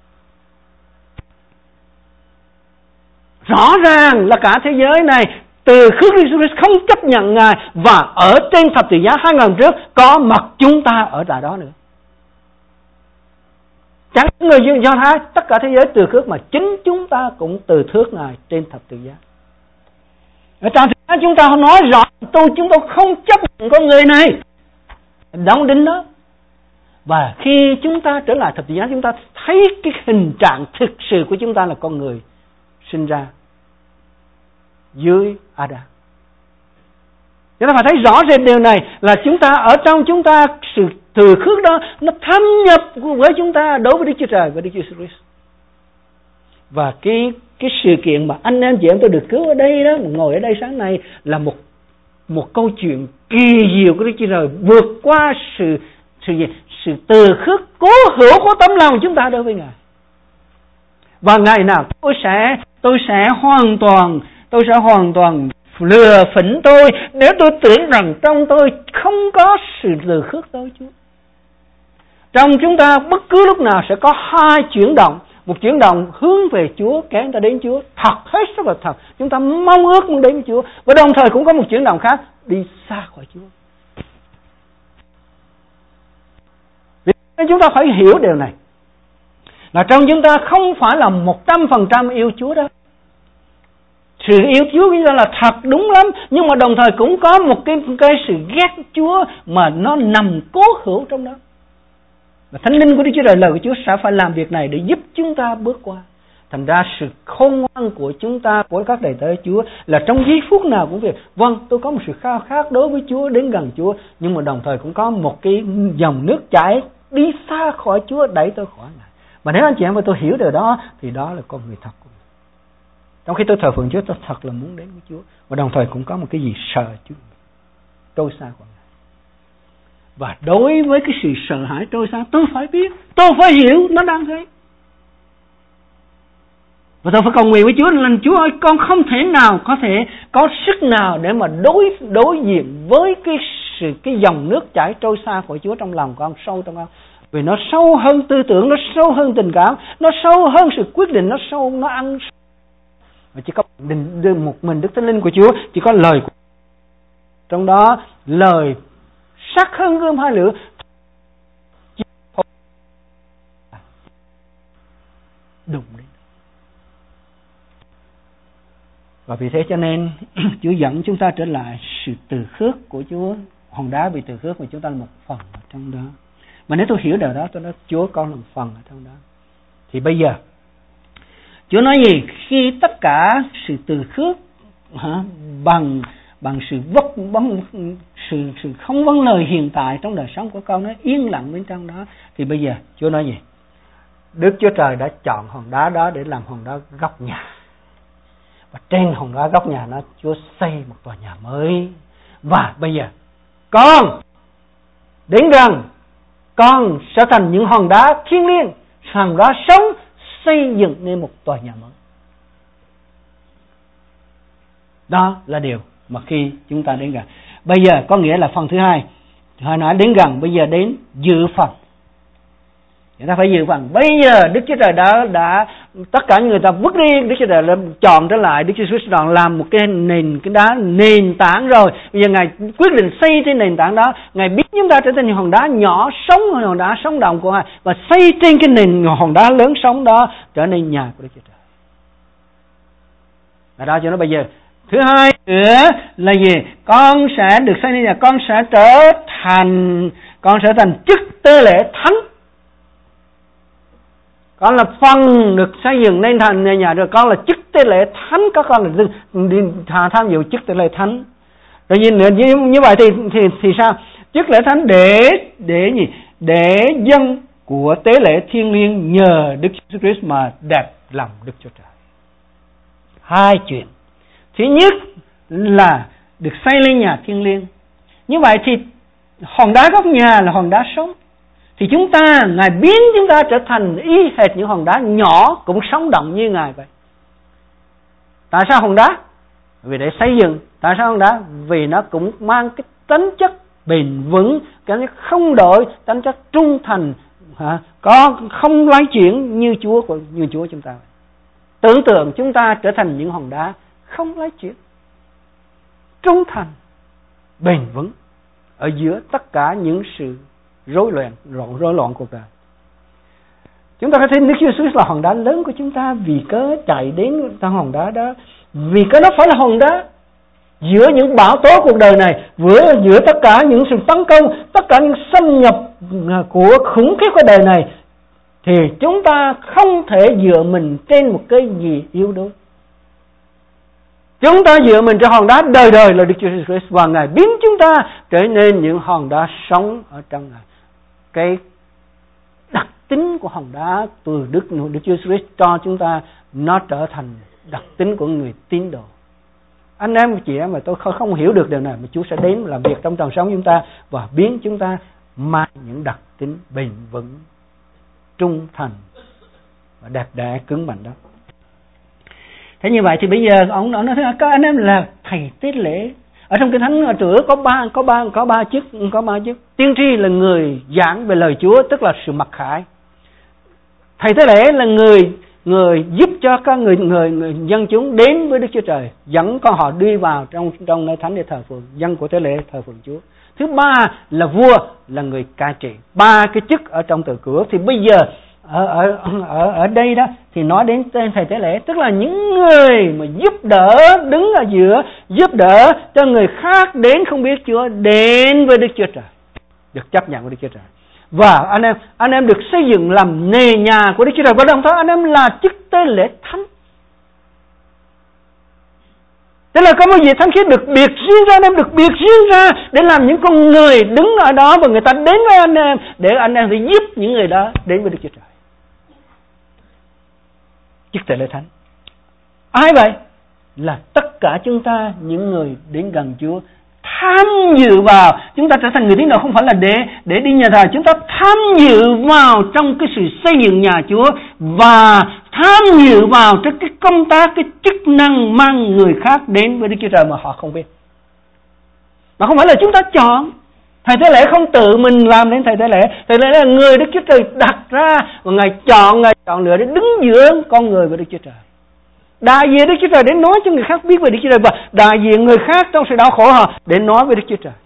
Rõ ràng là cả thế giới này từ khước Đức Giêsu Christ không chấp nhận Ngài, và ở trên thập tự giá hai ngàn trước có mặt chúng ta ở tại đó nữa. Chẳng người Do Thái, tất cả thế giới từ khước, mà chính chúng ta cũng từ thước Ngài trên thập tự giá. Ở trong thế giới chúng ta nói rõ, tôi chúng tôi không chấp nhận con người này, đóng đinh đó. Và khi chúng ta trở lại thập tự giá, chúng ta thấy cái hình trạng thực sự của chúng ta là con người sinh ra dưới Adam. Chúng ta phải thấy rõ rệt điều này, là chúng ta ở trong chúng ta, sự từ khước đó nó thâm nhập với chúng ta đối với Đức Chúa Trời và Đức Chúa Jesus. Và cái cái sự kiện mà anh em chị em tôi được cứu ở đây đó, ngồi ở đây sáng nay, là một một câu chuyện kỳ diệu của Đức Chúa Trời, vượt qua sự sự gì? Sự từ khước cố hữu của tấm lòng chúng ta đối với Ngài. Và ngày nào tôi sẽ tôi sẽ hoàn toàn tôi sẽ hoàn toàn lừa phỉnh tôi nếu tôi tưởng rằng trong tôi không có sự từ khước đối Chúa. Trong chúng ta bất cứ lúc nào sẽ có hai chuyển động. Một chuyển động hướng về Chúa, kéo người ta đến Chúa, thật hết sức là thật. Chúng ta mong ước muốn đến với Chúa. Và đồng thời cũng có một chuyển động khác, đi xa khỏi Chúa. Vì thế chúng ta phải hiểu điều này, là trong chúng ta không phải là một trăm phần trăm yêu Chúa đó. Sự yêu Chúa của chúng ta là thật đúng lắm, nhưng mà đồng thời cũng có một cái, cái sự ghét Chúa mà nó nằm cố hữu trong đó. Và Thánh Linh của Đức Chúa Trời, lời của Chúa sẽ phải làm việc này để giúp chúng ta bước qua. Thành ra sự khôn ngoan của chúng ta, của các đầy tớ Chúa, là trong giây phút nào cũng việc, vâng, tôi có một sự khao khát đối với Chúa, đến gần Chúa, nhưng mà đồng thời cũng có một cái dòng nước chảy đi xa khỏi Chúa, đẩy tôi khỏi Ngài. Mà nếu anh chị em và tôi hiểu điều đó, thì đó là con người thật của mình. Trong khi tôi thờ phượng Chúa, tôi thật là muốn đến với Chúa, và đồng thời cũng có một cái gì sợ Chúa, trôi xa khỏi Ngài. Và đối với cái sự sợ hãi trôi xa, tôi phải biết, tôi phải hiểu nó đang thế. Và tôi phải cầu nguyện với Chúa là Chúa ơi, con không thể nào có thể có sức nào để mà đối đối diện với cái sự cái dòng nước chảy trôi xa khỏi Chúa trong lòng con, sâu trong con. Vì nó sâu hơn tư tưởng, nó sâu hơn tình cảm, nó sâu hơn sự quyết định, nó sâu, nó ăn. Và chỉ có một mình Đức Thánh Linh của Chúa, chỉ có lời của trong đó, lời sắc hơn gươm hai lưỡi. Đụng đến. Và vì thế cho nên Chúa dẫn chúng ta trở lại sự từ khước của Chúa. Hòn đá bị từ khước, và chúng ta là một phần ở trong đó. Mà nếu tôi hiểu điều đó, tôi nói Chúa con là một phần ở trong đó. Thì bây giờ Chúa nói gì? Khi tất cả sự từ khước hả, bằng bằng sự vất bằng sự sự không vâng lời hiện tại trong đời sống của con, nó yên lặng bên trong đó, thì bây giờ Chúa nói gì? Đức Chúa Trời đã chọn hòn đá đó để làm hòn đá góc nhà. Và trên hòn đá góc nhà nó, Chúa xây một tòa nhà mới. Và bây giờ con đến gần, con sẽ thành những hòn đá thiêng liêng, hòn đá sống, xây dựng nên một tòa nhà mới. Đó là điều mà khi chúng ta đến gần. Bây giờ có nghĩa là phần thứ hai. Hồi nãy đến gần, bây giờ đến dự phần. Chúng ta phải dự phần. Bây giờ Đức Chúa Trời đã, đã tất cả người ta vứt đi, Đức Chúa Trời đã chọn trở lại, Đức Chúa Trời đoàn làm một cái nền cái đá nền tảng rồi. Bây giờ Ngài quyết định xây trên nền tảng đó. Ngài biết chúng ta trở thành những hòn đá nhỏ sống, hòn đá sống động của Ngài, và xây trên cái nền hòn đá lớn sống đó trở nên nhà của Đức Chúa Trời. Và đó cho nó bây giờ. Thứ hai nữa là gì? Con sẽ được xây nên nhà, con sẽ trở thành con sẽ thành chức tế lễ thánh. Con là phần được xây dựng nên thành nhà, nhà rồi, con là chức tế lễ thánh, các con là đi tham dự chức tế lễ thánh. Rồi nhìn nữa như, như vậy thì thì thì sao? Chức lễ thánh để để gì? Để dân của tế lễ thiêng liêng nhờ Đức Jesus Christ mà đẹp lòng Đức Chúa Trời. Hai chuyện. Thứ nhất là được xây lên nhà thiêng liêng. Như vậy thì hòn đá góc nhà là hòn đá sống. Thì chúng ta, Ngài biến chúng ta trở thành y hệt những hòn đá nhỏ cũng sống động như Ngài vậy. Tại sao hòn đá? Vì để xây dựng. Tại sao hòn đá? Vì nó cũng mang cái tính chất bền vững, cái không đổi, tính chất trung thành, hả? Có không lay chuyển như Chúa của như Chúa chúng ta. Tưởng tượng chúng ta trở thành những hòn đá không lay chuyển, trung thành, bền vững ở giữa tất cả những sự rối loạn, rối loạn cuộc đời. Chúng ta có thấy Đức Chúa Jesus là hòn đá lớn của chúng ta, vì cớ chạy đến trong hòn đá đó, vì cớ nó phải là hòn đá giữa những bão tố cuộc đời này, giữa giữa tất cả những sự tấn công, tất cả những xâm nhập của khủng khiếp của đời này, thì chúng ta không thể dựa mình trên một cái gì yếu đuối. Chúng ta dựa mình trên hòn đá đời đời là Đức Chúa Jesus Christ, và Ngài biến chúng ta trở nên những hòn đá sống ở trong Ngài. Cái đặc tính của hòn đá từ Đức Đức Chúa Jesus Christ cho chúng ta, nó trở thành đặc tính của người tín đồ. Anh em chị em mà tôi không, không hiểu được điều này, mà Chúa sẽ đến làm việc trong đời sống chúng ta và biến chúng ta mang những đặc tính bền vững, trung thành và đẹp đẽ cứng mạnh đó. Thế như vậy thì bây giờ ông nói các anh em là thầy tế lễ. Ở trong Kinh Thánh Chữa có ba có ba có ba chức có ba chức. Tiên tri là người giảng về lời Chúa, tức là sự mặc khải. Thầy tế lễ là người người giúp cho các người người, người dân chúng đến với Đức Chúa Trời, dẫn con họ đi vào trong trong nơi thánh để thờ phượng, dân của tế lễ thờ phượng Chúa. Thứ ba là vua, là người cai trị. Ba cái chức ở trong Từ Cựu. Thì bây giờ ở ở ở ở đây đó thì nói đến tên thầy tế lễ, tức là những người mà giúp đỡ, đứng ở giữa giúp đỡ cho người khác đến không biết Chúa đến với Đức Chúa Trời, được chấp nhận của Đức Chúa Trời. Và anh em anh em được xây dựng làm nề nhà của Đức Chúa Trời, và đồng thời anh em là chức tế lễ thánh. Tức là có một vị thánh khiết được biệt riêng ra, anh em được biệt riêng ra để làm những con người đứng ở đó, và người ta đến với anh em để anh em phải giúp những người đó đến với Đức Chúa Trời. Chức tế lễ thánh. Ai vậy? Là tất cả chúng ta, những người đến gần Chúa, tham dự vào. Chúng ta trở thành người tín đồ không phải là để để đi nhà thờ, chúng ta tham dự vào trong cái sự xây dựng nhà Chúa, và tham dự vào trong cái công tác, cái chức năng mang người khác đến với Đức Chúa Trời mà họ không biết. Mà không phải là chúng ta chọn. Thầy tế lễ không tự mình làm đến thầy tế lễ. Thầy tế lễ là người Đức Chúa Trời đặt ra, và Ngài chọn, Ngài chọn lựa để đứng giữa con người và Đức Chúa Trời, đại diện Đức Chúa Trời để nói cho người khác biết về Đức Chúa Trời, và đại diện người khác trong sự đau khổ họ để nói về Đức Chúa Trời.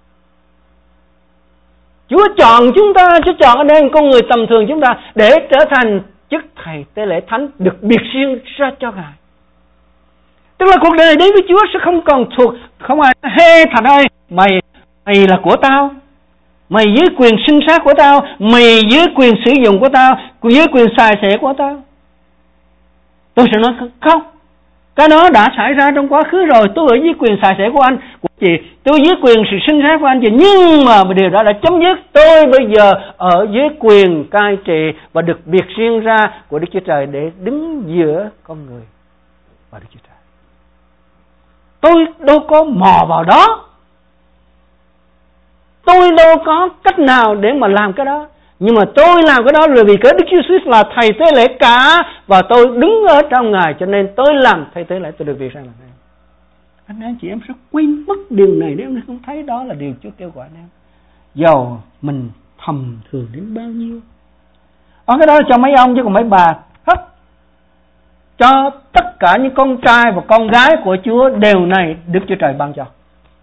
Chúa chọn chúng ta, Chúa chọn ở đây con người tầm thường chúng ta để trở thành chức thầy tế lễ thánh được biệt riêng ra cho Ngài. Tức là cuộc đời này đến với Chúa sẽ không còn thuộc, không ai hê Thành ơi, mày mày là của tao, mày dưới quyền sinh sát của tao, mày dưới quyền sử dụng của tao, dưới quyền xài xẻ của tao. Tôi sẽ nói không, cái đó đã xảy ra trong quá khứ rồi. Tôi ở dưới quyền xài xẻ của anh, của chị, tôi dưới quyền sự sinh sát của anh chị, nhưng mà điều đó đã chấm dứt. Tôi bây giờ ở dưới quyền cai trị và được biệt riêng ra của Đức Chúa Trời để đứng giữa con người và Đức Chúa Trời. Tôi đâu có mò vào đó, tôi đâu có cách nào để mà làm cái đó, nhưng mà tôi làm cái đó là vì cái Đức Chúa Jesus là thầy tế lễ cả, và tôi đứng ở trong Ngài, cho nên tôi làm thầy tế lễ, tôi được việc ra làm em. Anh em chị em sẽ quên mất điều này nếu em không thấy đó là điều Chúa kêu gọi anh em. Dầu mình thầm thường đến bao nhiêu, ở cái đó là cho mấy ông chứ còn mấy bà hết, cho tất cả những con trai và con gái của Chúa đều này Đức Chúa Trời ban cho.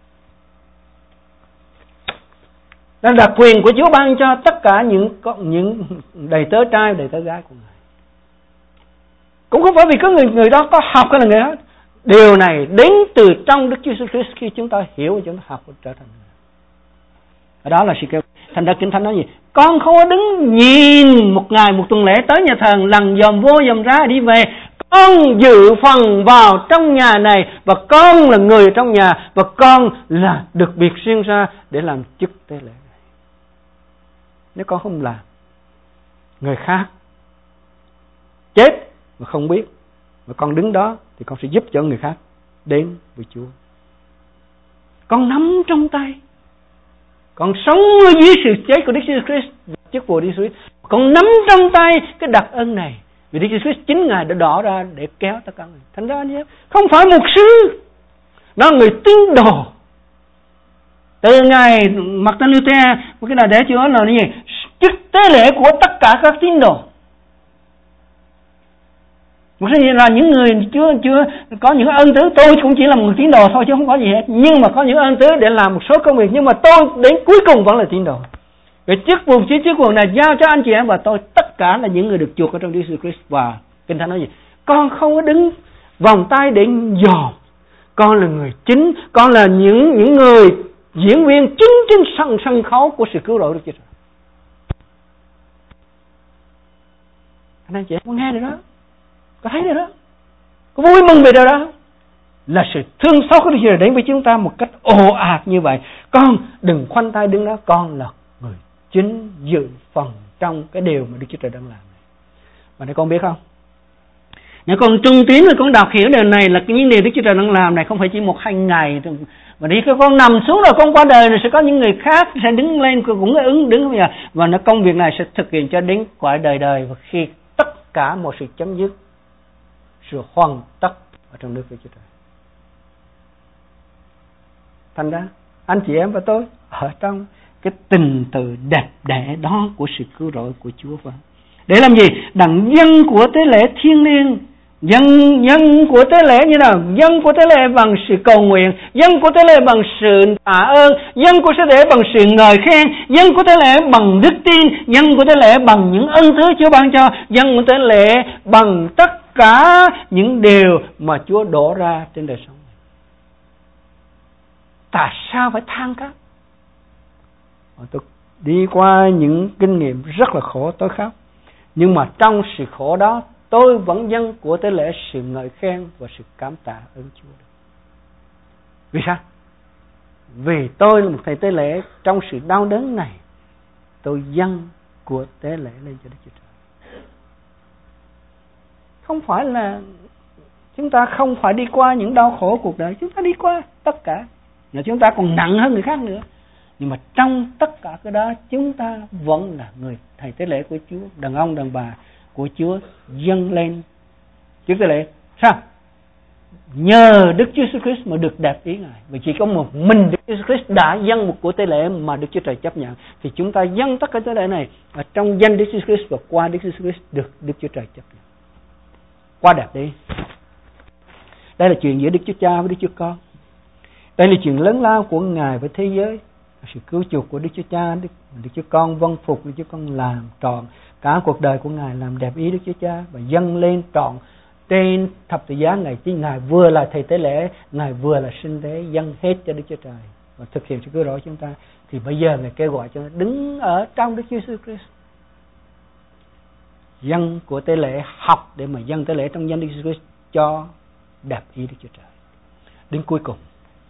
Đó là quyền của Chúa ban cho tất cả những những đầy tớ trai, đầy tớ gái của Ngài. Cũng không phải vì có người người đó có học hay là người đó. Điều này đến từ trong Đức Chúa Jesus Christ khi chúng ta hiểu và chúng ta học và trở thành người. Đó là sự kêu. Thành ra Kinh Thánh nói gì? Con không có đứng nhìn một ngày một tuần lễ tới nhà thờ lần dòm vô dòm ra đi về. Con dự phần vào trong nhà này, và con là người trong nhà, và con là được biệt riêng ra để làm chức tế lễ này. Nếu con không làm, người khác chết mà không biết, mà con đứng đó thì con sẽ giúp cho người khác đến với Chúa. Con nắm trong tay, con sống dưới sự chết của Đức Jesus Christ, chức vụ Đức Jesus Christ. Con nắm trong tay cái đặc ân này, vì Đức Jesus Christ chính Ngài đã đỏ ra để kéo tất cả người. Thành ra anh em, không phải mục sư, đó là người tín đồ. Từ ngày Martin Luther, một cái là để Chúa là gì? Chức tế lễ của tất cả các tín đồ. Một cái là những người chưa chưa có những ơn tứ. Tôi cũng chỉ là một người tín đồ thôi chứ không có gì hết, nhưng mà có những ơn tứ để làm một số công việc, nhưng mà tôi đến cuối cùng vẫn là tín đồ. Cái chức vụ chỉ chức vụ này giao cho anh chị em và tôi, tất cả là những người được chuộc ở trong Đức Giêsu Christ. Và Kinh Thánh nói gì? Con không có đứng vòng tay để dòm, con là người chính, con là những những người diễn viên chính trên sân sân khấu của sự cứu rỗi Đức Chúa Trời. Anh anh chị em có nghe được đó, có thấy được đó, có vui mừng về điều đó. Là sự thương xót của Đức Chúa Trời đến với chúng ta một cách ồ ạt như vậy. Con đừng khoanh tay đứng đó, con là người chính dự phần trong cái điều mà Đức Chúa Trời đang làm. Và để con biết không, nếu con trung tín rồi con đọc hiểu điều này là những điều Đức Chúa Trời đang làm này không phải chỉ một hai ngày, mà đi khi con nằm xuống rồi con qua đời rồi sẽ có những người khác sẽ đứng lên cũng ứng đứng không nhờ, và nó công việc này sẽ thực hiện cho đến quả đời đời, và khi tất cả một sự chấm dứt, sự hoàn tất ở trong nước Đức Chúa Trời. Thành ra anh chị em và tôi ở trong cái tình tự đẹp đẽ đó của sự cứu rỗi của Chúa. Và để làm gì? Đặng dân của tế lễ thiêng liêng, dân dân của tế lễ như nào? Dân của tế lễ bằng sự cầu nguyện, dân của tế lễ bằng sự tạ ơn, dân của tế lễ bằng sự ngợi khen, dân của tế lễ bằng đức tin, dân của tế lễ bằng những ân thứ Chúa ban cho, dân của tế lễ bằng tất cả những điều mà Chúa đổ ra trên đời sống. Tại sao phải than khóc? Tôi đi qua những kinh nghiệm rất là khổ, tôi khóc. Nhưng mà trong sự khổ đó, tôi vẫn dâng của tế lễ sự ngợi khen và sự cảm tạ ơn Chúa. Vì sao? Vì tôi là một thầy tế lễ, trong sự đau đớn này, tôi dâng của tế lễ lên cho Đức Chúa Trời. Không phải là chúng ta không phải đi qua những đau khổ cuộc đời, chúng ta đi qua tất cả. Mà chúng ta còn nặng hơn người khác nữa. Nhưng mà trong tất cả cái đó, chúng ta vẫn là người thầy tế lễ của Chúa, đàn ông đàn bà của Chúa dâng lên trước tế lễ. Sao? Nhờ Đức Chúa Christ mà được đẹp ý Ngài. Vì chỉ có một mình Đức Chúa Christ đã dâng một của tế lễ mà Đức Chúa Trời chấp nhận, thì chúng ta dâng tất cả tế lễ này ở trong danh Đức Chúa Christ và qua Đức Chúa Christ được Đức Chúa Trời chấp nhận. Quá đẹp đi. Đây là chuyện giữa Đức Chúa Cha với Đức Chúa Con. Đây là chuyện lớn lao của Ngài với thế giới. Sự cứu chuộc của Đức Chúa Cha, Đức, Đức Chúa Con vâng phục, Đức Chúa Con làm trọn cả cuộc đời của Ngài, làm đẹp ý Đức Chúa Cha và dâng lên trọn trên thập tự giá. Ngài chính Ngài vừa là thầy tế lễ, Ngài vừa là sinh tế, dâng hết cho Đức Chúa Trời và thực hiện sự cứu rỗi chúng ta. Thì bây giờ Ngài kêu gọi cho đứng ở trong Đức Chúa Christ, dâng của tế lễ, học để mà dâng tế lễ trong danh Đức Chúa Christ cho đẹp ý Đức Chúa Trời. Đến cuối cùng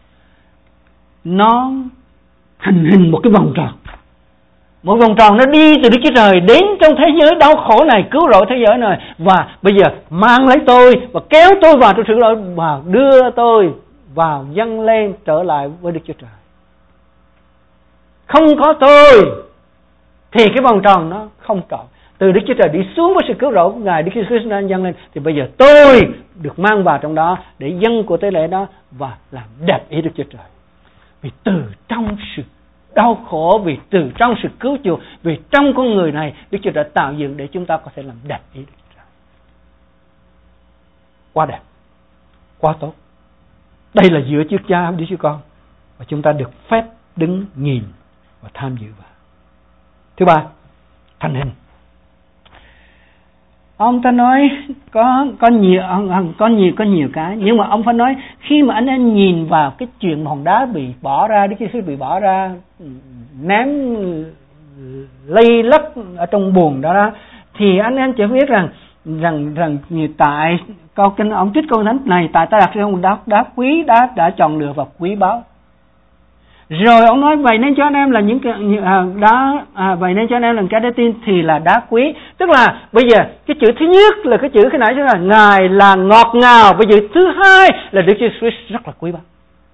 nó thành hình một cái vòng tròn, một vòng tròn nó đi từ Đức Chúa Trời đến trong thế giới đau khổ này, cứu rỗi thế giới này, và bây giờ mang lấy tôi và kéo tôi vào trong sự cứu rỗi và đưa tôi vào dâng lên trở lại với Đức Chúa Trời. Không có tôi thì cái vòng tròn nó không trọn. Từ Đức Chúa Trời đi xuống với sự cứu rỗi của Ngài, Đức Chúa Christ đang dâng lên, thì bây giờ tôi được mang vào trong đó để dâng của tế lễ đó và làm đẹp ý Đức Chúa Trời. Vì từ trong sự đau khổ, vì từ trong sự cứu chuộc, vì trong con người này Đức Chúa đã tạo dựng để chúng ta có thể làm đẹp ý Đức Chúa Trời. Quá đẹp, quá tốt. Đây là giữa Chúa Cha và Đức Chúa Con, và chúng ta được phép đứng nhìn và tham dự vào. Thứ ba, thành hình. Ông ta nói có có nhiều có nhiều có nhiều cái, nhưng mà ông phải nói khi mà anh em nhìn vào cái chuyện hòn đá bị bỏ ra, Đức Chúa Giêsu bị bỏ ra, ném lây lất ở trong buồng đó, đó thì anh em chỉ biết rằng rằng rằng tại câu kinh ông trích câu thánh này, tại ta đặt ra một đá đá quý, đá đã chọn lựa và quý báu. Rồi ông nói vậy nên cho anh em là những cái đá à, vậy nên cho anh em là cái đá tin thì là đá quý. Tức là bây giờ cái chữ thứ nhất là cái chữ cái nãy là Ngài là ngọt ngào, bây giờ thứ hai là Đức Chúa Christ rất là quý báu.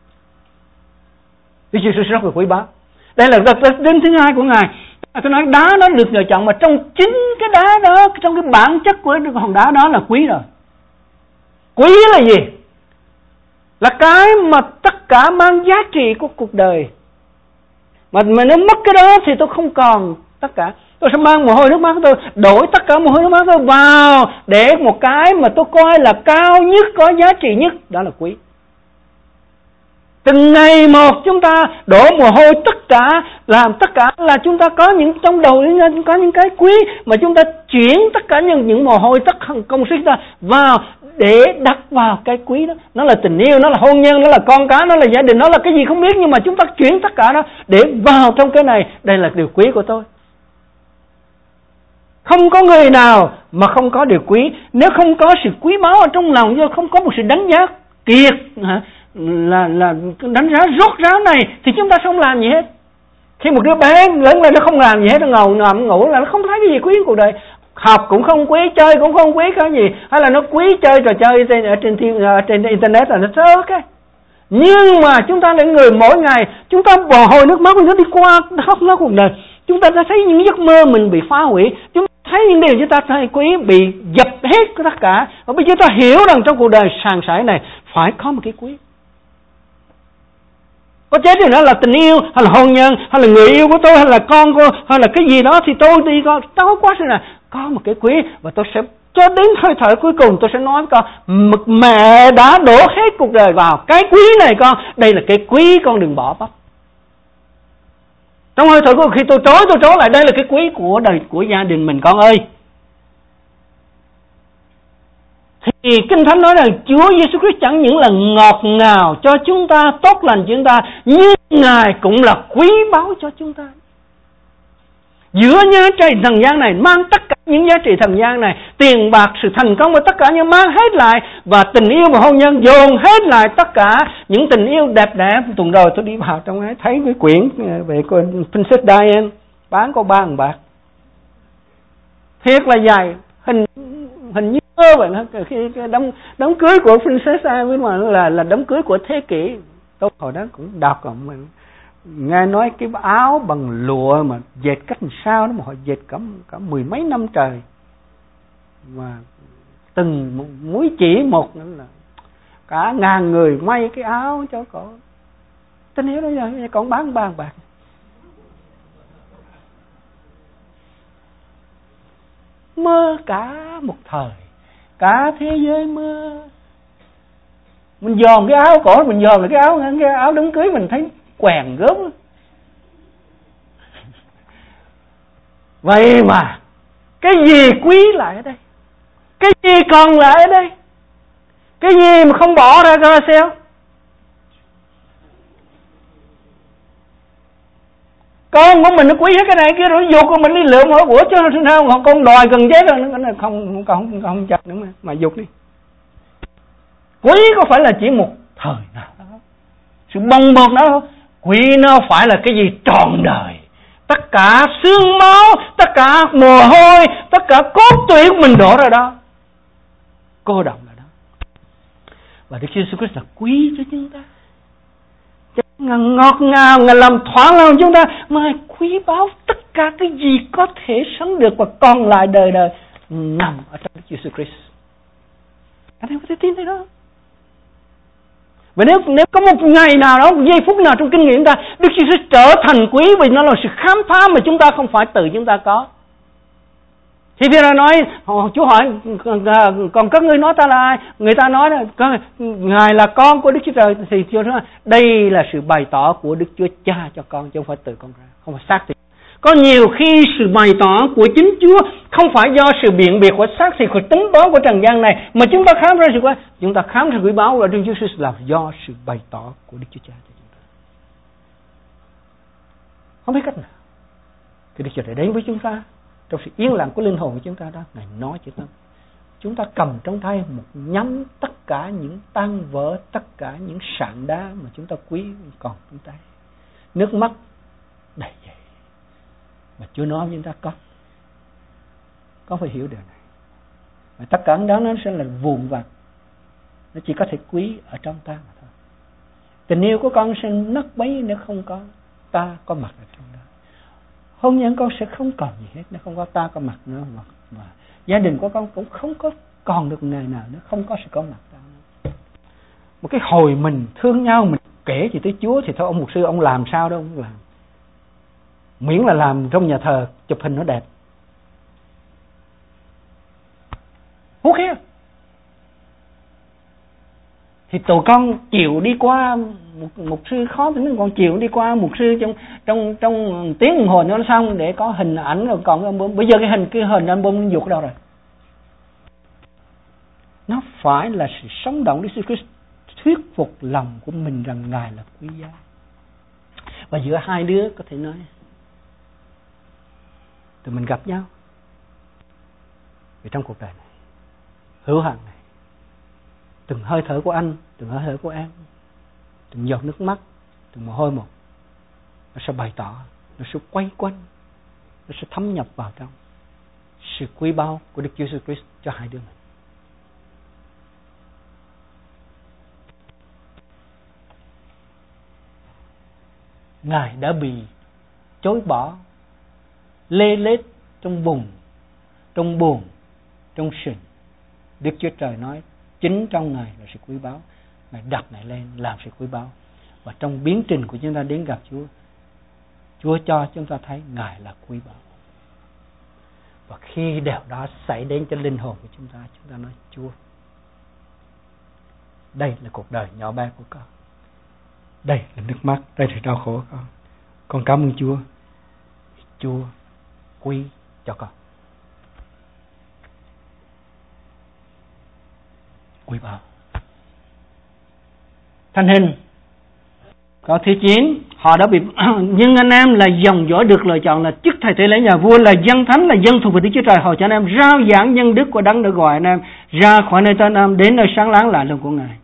Đức Chúa Christ rất là quý báu. Đây là đặc tính thứ hai của Ngài. Tôi nói đá nó được lựa chọn mà trong chính cái đá đó, trong cái bản chất của hòn đá đó là quý rồi. Quý là gì? Là cái mà tất cả mang giá trị của cuộc đời. Mà, mà nếu mất cái đó thì tôi không còn tất cả. Tôi sẽ mang mồ hôi nước mắt tôi, đổi tất cả mồ hôi nước mắt tôi vào để một cái mà tôi coi là cao nhất, có giá trị nhất, đó là quý. Từng ngày một chúng ta đổ mồ hôi tất cả, làm tất cả là chúng ta có những trong đầu có những cái quý mà chúng ta chuyển tất cả những những mồ hôi tất cả công sức ta vào để đặt vào cái quý đó. Nó là tình yêu, nó là hôn nhân, nó là con cái, nó là gia đình, nó là cái gì không biết, nhưng mà chúng ta chuyển tất cả đó để vào trong cái này. Đây là điều quý của tôi. Không có người nào mà không có điều quý. Nếu không có sự quý báu ở trong lòng, không có một sự đánh giá kiệt là là đánh giá rốt ráo này, thì chúng ta không làm gì hết. Khi một đứa bé lớn lên nó không làm gì hết, nó ngồi nằm ngủ là nó không thấy cái gì quý của đời. Học cũng không quý, chơi cũng không quý cái gì, hay là nó quý chơi trò chơi trên ở trên trên internet là nó sớ cái. Nhưng mà chúng ta là người mỗi ngày chúng ta bỏ hồi nước mắt, nó đi qua nó khóc nó cuộc đời. Chúng ta đã thấy những giấc mơ mình bị phá hủy, chúng ta thấy những điều chúng ta thấy quý bị dập hết tất cả. Và bây giờ ta hiểu rằng trong cuộc đời sàn sải này phải có một cái quý. Có chết thì nó là tình yêu, hay là hôn nhân, hay là người yêu của tôi, hay là con của, hay là cái gì đó, thì tôi đi con, tôi quá sự này có một cái quý. Và tôi sẽ cho đến hơi thở cuối cùng tôi sẽ nói với con, mẹ đã đổ hết cuộc đời vào cái quý này con, đây là cái quý, con đừng bỏ bắp. Trong hơi thở của khi tôi trối tôi trối lại, đây là cái quý của đời, của gia đình mình con ơi. Thì Kinh Thánh nói rằng Chúa Giêsu Christ chẳng những là ngọt ngào cho chúng ta, tốt lành cho chúng ta, nhưng Ngài cũng là quý báu cho chúng ta. Giữa những giá trị thần gian này, mang tất cả những giá trị thần gian này, tiền bạc, sự thành công và tất cả những mang hết lại, và tình yêu và hôn nhân dồn hết lại tất cả những tình yêu đẹp đẽ. Tuần rồi tôi đi vào trong ấy thấy cái quyển về cô Princess Diana bán có ba đồng bạc, thiệt là dài, hình hình như vậy đó. Khi cái đám đám cưới của Princess Diana mà là là đám cưới của thế kỷ. Tôi hồi đó cũng đọc cộng mình nghe nói cái áo bằng lụa mà dệt cách làm sao đó mà họ dệt cả cả mười mấy năm trời, mà từng múi chỉ một nữa là cả ngàn người may cái áo cho cổ. Tin hiểu đó giờ còn bán ba bạc. Mơ cả một thời, cả thế giới mơ. Mình dòm cái áo cổ, mình dòm là cái áo cái áo đám cưới mình thấy quèn gớm. Vậy mà cái gì quý lại ở đây? Cái gì còn lại ở đây? Cái gì mà không bỏ ra ra sao? Con của mình nó quý hết cái này kia rồi, dục của mình đi lượm hỏi của chứ sao con đòi gần chết rồi nó không không không chặt nữa mà mà dục đi. Quý có phải là chỉ một thời nào đó, sự bồng bột đó không? Quý nó phải là cái gì trọn đời. Tất cả xương máu, tất cả mồ hôi, tất cả cốt tủy của mình đổ ra đó. Cô đọng là đó. Và Đức Giêsu Christ là quý cho chúng ta. Ngài ngọt ngào, Ngài làm thỏa lòng chúng ta, mà Ngài quý báu tất cả cái gì có thể sống được và còn lại đời đời nằm ở trong Đức Giêsu Christ. Anh em có thể tin thấy đó. Và nếu nếu có một ngày nào đó, một giây phút nào trong kinh nghiệm ta, Đức Giêsu trở thành quý vì nó là sự khám phá mà chúng ta không phải tự chúng ta có. Khi Phi-e-rơ nói, Chúa hỏi, còn các ngươi nói ta là ai? Người ta nói là Ngài là con của Đức Chúa Trời. Thì Chúa nói, đây là sự bày tỏ của Đức Chúa Cha cho con, chứ không phải từ con ra, không phải xác thịt. Có nhiều khi sự bày tỏ của chính Chúa không phải do sự biện biệt của xác thịt, của tính toán của trần gian này, mà chúng ta khám ra sự quý, chúng ta khám ra quý báu ở Đức Chúa Giêsu là do sự bày tỏ của Đức Chúa Cha cho chúng ta. Không biết cách nào. Thì Đức Chúa Trời đến với chúng ta trong sự yên lặng của linh hồn của chúng ta đó, Ngài nói cho ta. Chúng ta cầm trong tay một nhắm tất cả những tan vỡ, tất cả những sạn đá mà chúng ta quý còn trong tay. Nước mắt đầy dày. Mà Chúa nói với chúng ta con, con phải hiểu điều này. Và tất cả đó nó sẽ là vụn vặt. Nó chỉ có thể quý ở trong ta mà thôi. Tình yêu của con sẽ nấc bấy nếu không có ta có mặt ở trong đó. Hôn nhân con sẽ không còn gì hết nếu không có ta có mặt nữa. Và gia đình của con cũng không có còn được ngày nào nữa không có sự có mặt ta nữa. Một cái hồi mình thương nhau, mình kể gì tới Chúa thì thôi ông mục sư ông làm sao đâu ông làm. Miễn là làm trong nhà thờ chụp hình nó đẹp. Who cares? Thì tụi con chịu đi qua một mục sư khó thì nó còn chịu đi qua mục sư trong trong trong tiếng đồng hồ nó xong để có hình ảnh rồi còn album. Bây giờ cái hình cái hình album dục đâu rồi? Nó phải là sự sống động Đức Jesus Christ thuyết phục lòng của mình rằng Ngài là quý giá. Và giữa hai đứa có thể nói tụi mình gặp nhau vì trong cuộc đời này hữu hạn này, từng hơi thở của anh, từng hơi thở của em, từng giọt nước mắt, từng mồ hôi một, nó sẽ bày tỏ, nó sẽ quay quanh, nó sẽ thấm nhập vào trong sự quý báu của Đức Chúa Jesus Christ cho hai đứa mình. Ngài đã bị chối bỏ, lê lết trong vùng, trong buồn, trong sình. Đức Chúa Trời nói chính trong Ngài là sự quý báu. Ngài đặt Ngài lên làm sự quý báu. Và trong biến trình của chúng ta đến gặp Chúa, Chúa cho chúng ta thấy Ngài là quý báu. Và khi điều đó xảy đến cho linh hồn của chúng ta, chúng ta nói Chúa, đây là cuộc đời nhỏ bé của con, đây là nước mắt, đây là đau khổ của con. Con cảm ơn Chúa, Chúa quý cho con, quý báu. Thanh hình câu thứ chín, họ đã bị nhưng anh em là dòng dõi được lựa chọn, là chức thầy tế lễ nhà vua, là dân thánh, là dân thuộc về Đức Chúa Trời. Họ cho anh em rao giảng nhân đức của Đấng đã gọi anh em ra khỏi nơi tên em đến nơi sáng láng lạ lùng của Ngài.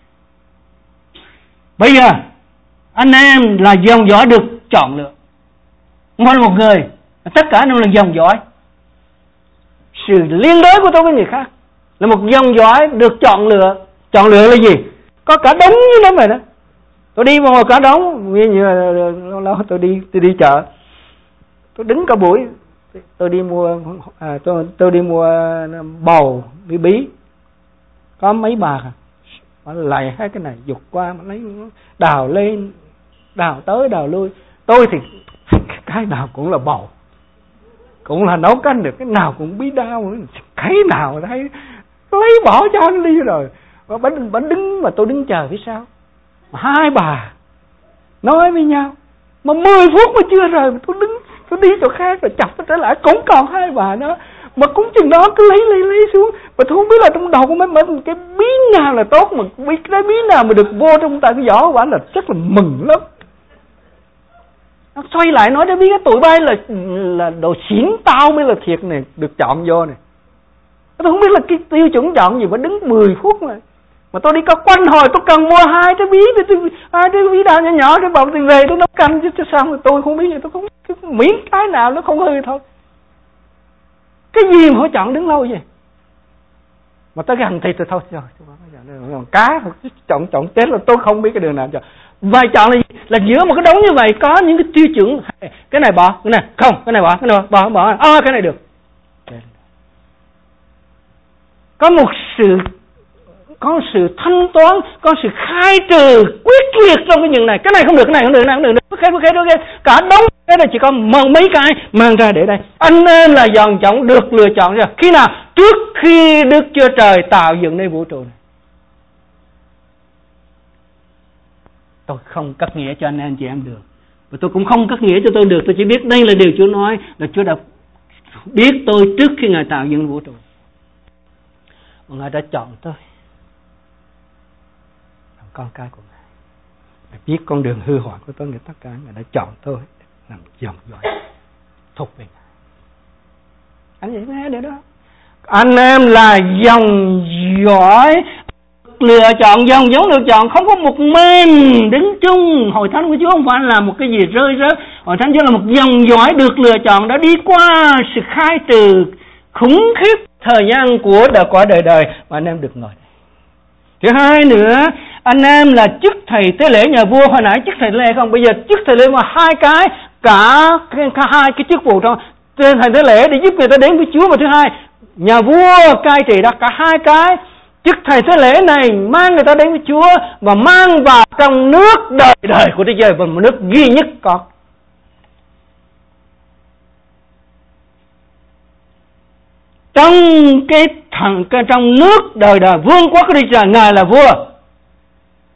Bây giờ anh em là dòng dõi được chọn lựa, không phải là một người, tất cả anh em là dòng dõi. Sự liên đới của tôi với người khác là một dòng dõi được chọn lựa. Chọn lựa là gì? Có cả đống như lắm rồi đó. Tôi đi vào cả đống, như lâu lâu tôi đi tôi đi chợ, tôi đứng cả buổi, tôi đi mua à, tôi tôi đi mua bầu bí bí, có mấy bà mà lại hai cái này dục qua mà lấy đào lên, đào tới đào lui. Tôi thì cái nào cũng là bầu, cũng là nấu canh được, cái nào cũng bí đao, cái nào thấy lấy bỏ cho nó đi rồi. Và bánh bánh đứng mà tôi đứng chờ phía sau, hai bà nói với nhau mà mười phút mà chưa rời, tôi đứng tôi đi chỗ khác rồi chập trở lại cũng còn hai bà đó, mà cũng chừng đó cứ lấy lấy lấy xuống. Mà tôi không biết là trong đầu của mấy mấy cái bí nào là tốt, mà cái bí nào mà được vô trong tay cái giỏ quả là rất là mừng lắm. Nó xoay lại nói để biết cái tụi bay là là đồ xỉn tao mới là thiệt này, được chọn vô này. Tôi không biết là cái tiêu chuẩn chọn gì mà đứng mười phút mà. Mà tôi đi có quanh hồi tôi cần mua hai cái bí, tôi, hai cái bí đào nhỏ nhỏ để bọc tôi về tôi nấu canh chứ, chứ sao mà tôi không biết gì, tôi không cái miễn cái nào nó không hư thôi. Cái gì mà họ chọn đứng lâu vậy? Mà tới gần thì tôi thôi rồi, tôi cá chọn chọn chết là tôi không biết cái đường nào chọn. Và chọn là gì? Là giữa một cái đống như vậy có những cái tiêu chuẩn, cái này bỏ, cái này không, cái này bỏ, cái này bỏ, bỏ, à, cái này được. Có một sự có sự thanh toán, có sự khai trừ quyết liệt trong cái những này. Cái này không được, cái này không được, cái này không được, cái này không được, cả đống cái này chỉ có mấy cái mang ra để đây. Anh em là dòng chọn được lựa chọn rồi. Khi nào? Trước khi Đức Chúa Trời tạo dựng nên vũ trụ này. Tôi không cắt nghĩa cho anh em chị em được, và tôi cũng không cắt nghĩa cho tôi được. Tôi chỉ biết đây là điều Chúa nói, là Chúa đã biết tôi trước khi Ngài tạo dựng vũ trụ. Và Ngài đã chọn tôi làm con cái của Ngài. Ngài biết con đường hư hoại của tôi, Ngài tất cả Ngài đã chọn tôi làm dòng dõi thuộc về Ngài. Anh vậy nghe điều đó. Anh em là dòng dõi lựa chọn, dòng giống lựa chọn, không có một men đứng chung. Hội thánh của Chúa không phải là một cái gì rơi rớt. Hội thánh Chúa là một dòng dõi được lựa chọn, đã đi qua sự khai trừ khủng khiếp thời gian của đời quả đời đời, và anh em được ngồi đây. Thứ hai nữa, anh em là chức thầy tế lễ nhà vua. Hồi nãy chức thầy tế lễ không, bây giờ chức thầy tế lễ mà hai cái, cả, cả hai cái chức vụ trong thầy tế lễ để giúp người ta đến với Chúa, và thứ hai nhà vua cai trị đó, cả hai cái. Chức thầy tế lễ này mang người ta đến với Chúa và mang vào trong nước đời đời của Đức Chúa Trời, và một nước duy nhất có. Trong cái thằng cái trong nước đời đời vương quốc của Đức Chúa Trời, Ngài là vua.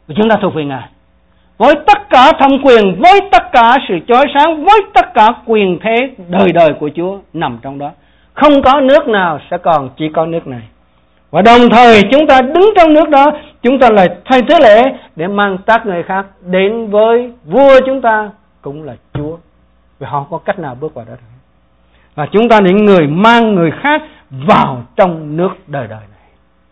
Chúng ta thuộc về Ngài với tất cả thẩm quyền, với tất cả sự chói sáng, với tất cả quyền thế đời đời của Chúa nằm trong đó. Không có nước nào sẽ còn, chỉ có nước này. Và đồng thời chúng ta đứng trong nước đó, chúng ta lại thay thế lễ để mang các người khác đến với vua chúng ta cũng là Chúa. Vì họ có cách nào bước vào đó được. Và chúng ta những người mang người khác vào trong nước đời đời này.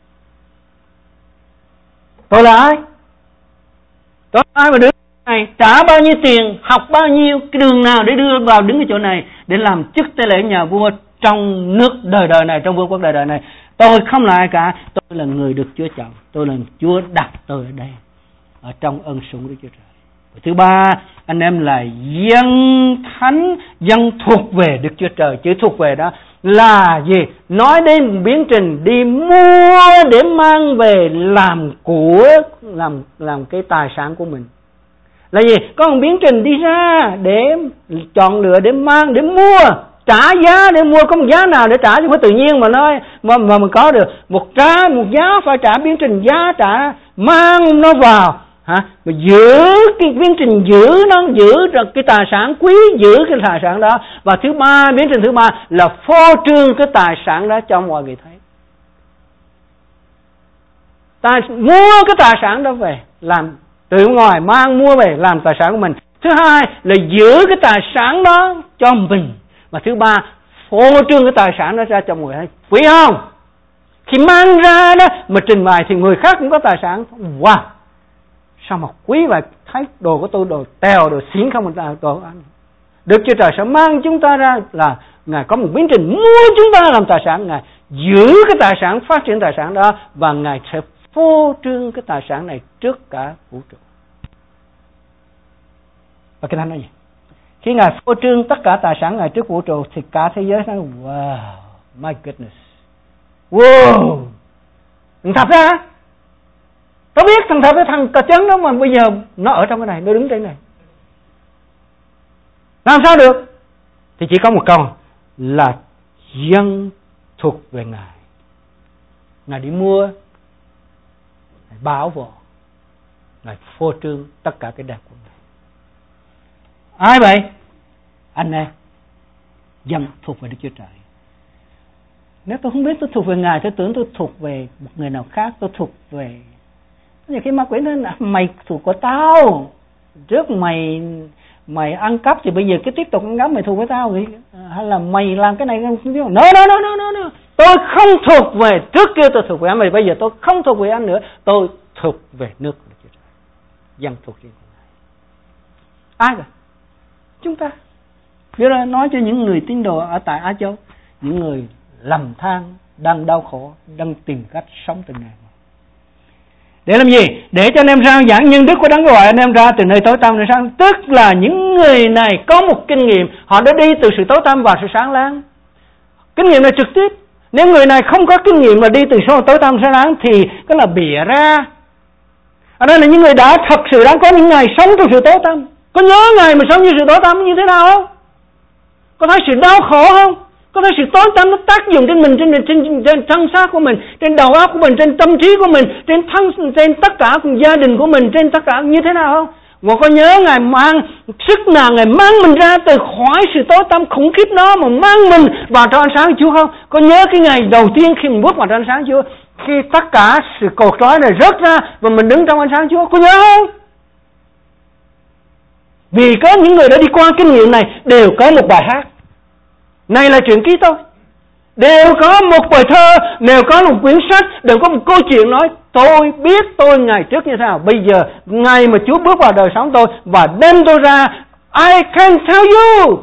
Tôi là ai? Tôi là ai mà đứng này, trả bao nhiêu tiền, học bao nhiêu, cái đường nào để đưa vào đứng ở chỗ này để làm chức tế lễ nhà vua trong nước đời đời này, trong vương quốc đời đời này. Tôi không là ai cả, tôi là người được Chúa chọn, tôi là Chúa đặt tôi ở đây, ở trong ân sủng Đức Chúa Trời. Và thứ ba, anh em là dân thánh, dân thuộc về Đức Chúa Trời. Chữ thuộc về đó là gì? Nói đến biến trình đi mua để mang về làm của, làm làm cái tài sản của mình. Là gì? Có một biến trình đi ra để chọn lựa, để mang, để mua, trả giá để mua. Có một giá nào để trả chứ không phải tự nhiên mà nói mà mà mình có được. Một trả một giá phải trả biến trình, giá trả, mang nó vào. Hả? Mà giữ cái biến trình, giữ nó, giữ cái tài sản quý, giữ cái tài sản đó. Và thứ ba, biến trình thứ ba là phô trương cái tài sản đó cho mọi người thấy. Ta mua cái tài sản đó về, làm từ ngoài mang mua về làm tài sản của mình. Thứ hai là giữ cái tài sản đó cho mình. Và thứ ba, phô trương cái tài sản đó ra cho mọi người thấy. Quý không? Khi mang ra đó mà trình bày thì người khác cũng có tài sản. Wow! Sao mà quý vậy? Thấy đồ của tôi đồ tèo, đồ xỉn không mình ta đồ ăn. Đức Chúa Trời sẽ mang chúng ta ra là Ngài có một biến trình mua chúng ta làm tài sản. Ngài giữ cái tài sản, phát triển tài sản đó, và Ngài sẽ phô trương cái tài sản này trước cả vũ trụ. Và cái Thánh nói gì? Khi Ngài phô trương tất cả tài sản Ngài trước vũ trụ thì cả thế giới nói wow, my goodness, wow, thằng Thập ra. Tôi biết thằng Thập, cái thằng cà chấn đó mà bây giờ nó ở trong cái này, nó đứng trên này. Làm sao được? Thì chỉ có một câu là dân thuộc về Ngài. Ngài đi mua, Ngài bảo vệ, Ngài phô trương tất cả cái đẹp của Ngài. Ai vậy? Anh em, dân thuộc về Đức Chúa Trời. Nếu tôi không biết tôi thuộc về Ngài, tôi tưởng tôi thuộc về một người nào khác, tôi thuộc về... Nhiều khi ma quỷ nói là mày thuộc của tao, trước mày mày ăn cắp thì bây giờ cái tiếp tục ăn cắp, mày thuộc với tao vậy? Hay là mày làm cái này không biết? No, no, no, no, no, no. Tôi không thuộc về, trước kia tôi thuộc về anh, mà bây giờ tôi không thuộc về anh nữa, tôi thuộc về nước của Đức Chúa Trời, dân thuộc riêng của Ngài. Ai vậy? Chúng ta. Bây giờ nói cho những người tín đồ ở tại Á Châu, những người lầm than, đang đau khổ, đang tìm cách sống từng ngày. Để làm gì? Để cho anh em rao giảng nhân đức của Đấng gọi anh em ra từ nơi tối tăm này sang. Tức là những người này có một kinh nghiệm, họ đã đi từ sự tối tăm vào sự sáng láng. Kinh nghiệm này trực tiếp. Nếu người này không có kinh nghiệm mà đi từ số tối tăm sáng láng thì cái là bịa ra. Ở đây là những người đã thật sự đã có những ngày sống trong sự tối tăm. Có nhớ ngày mà sống như sự tối tăm như thế nào không? Có thấy sự đau khổ không? Có thấy sự tối tăm nó tác dụng trên mình, trên, trên, trên thân xác của mình, trên đầu óc của mình, trên tâm trí của mình, trên thân, trên tất cả gia đình của mình, trên tất cả như thế nào không? Và có nhớ Ngài mang sức nào Ngài mang mình ra từ khỏi sự tối tăm khủng khiếp đó mà mang mình vào trong ánh sáng của Chúa không? Có nhớ cái ngày đầu tiên khi mình bước vào trong ánh sáng của Chúa, khi tất cả sự cột trói này rớt ra và mình đứng trong ánh sáng của Chúa, có nhớ không? Vì có những người đã đi qua kinh nghiệm này đều có một bài hát. Này là chuyện ký tôi. Đều có một bài thơ, đều có một quyển sách, đều có một câu chuyện nói tôi biết tôi ngày trước như thế nào. Bây giờ ngày mà Chúa bước vào đời sống tôi và đem tôi ra, I can tell you.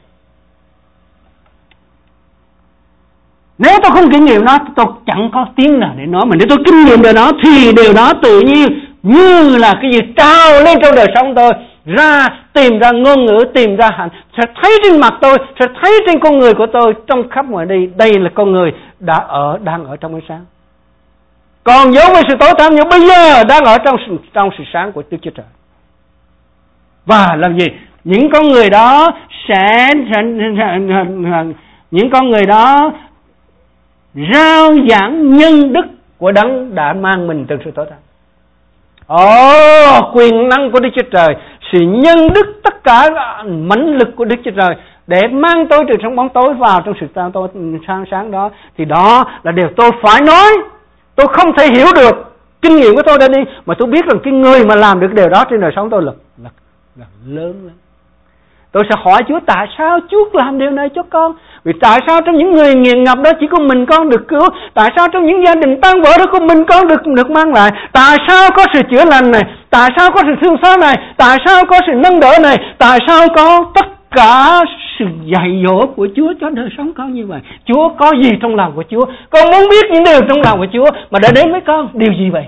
Nếu tôi không kinh nghiệm nó, tôi chẳng có tiếng nào để nói. Mà nếu tôi kinh nghiệm được nó thì điều đó tự nhiên như là cái gì trào lên trong đời sống tôi, ra tìm ra ngôn ngữ, tìm ra hạnh, sẽ thấy trên mặt tôi, sẽ thấy trên con người của tôi trong khắp mọi đi. Đây là con người đã ở đang ở trong ánh sáng. Còn giống với sự tối tăm như bây giờ đang ở trong trong sự sáng của Đức Chúa Trời. Và làm gì? Những con người đó sẽ, sẽ những con người đó rao giảng nhân đức của Đấng đã mang mình từ sự tối tăm. Ồ, quyền năng của Đức Chúa Trời, sự nhân đức, tất cả mãnh lực của Đức Chúa Trời để mang tôi từ trong bóng tối vào trong sự sáng tôi sáng sáng đó, thì đó là điều tôi phải nói. Tôi không thể hiểu được, kinh nghiệm của tôi đã đi, mà tôi biết rằng cái người mà làm được điều đó trên đời sống tôi là, là, là lớn lắm. Tôi sẽ hỏi Chúa, tại sao Chúa làm điều này cho con? Vì tại sao trong những người nghiện ngập đó chỉ có mình con được cứu? Tại sao trong những gia đình tan vỡ đó có mình con được được mang lại? Tại sao có sự chữa lành này? Tại sao có sự thương xót này? Tại sao có sự nâng đỡ này? Tại sao có tất cả sự dạy dỗ của Chúa cho đời sống con như vậy? Chúa có gì trong lòng của Chúa? Con muốn biết những điều trong lòng của Chúa mà đã đến với con. Điều gì vậy?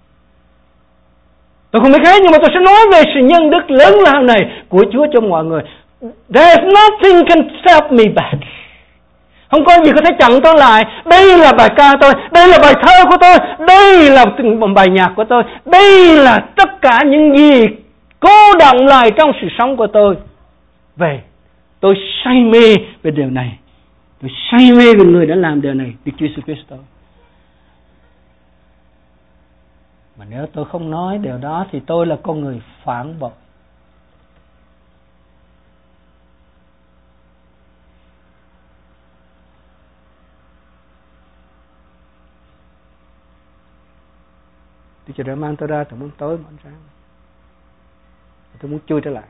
Tôi không biết hết, nhưng mà tôi sẽ nói về sự nhân đức lớn lao này của Chúa cho mọi người. There's nothing can stop me back. Không có gì có thể chặn tôi lại. Đây là bài ca tôi, đây là bài thơ của tôi, đây là bài nhạc của tôi, đây là tất cả những gì cố động lại trong sự sống của tôi. Về, tôi say mê về điều này. Tôi say mê về người đã làm điều này, Đức Chúa Jesus Christ. Mà nếu tôi không nói điều đó thì tôi là con người phản bội. Đức Chúa đã mang tôi ra từ bóng tối mà sáng. Tôi muốn chui trở lại.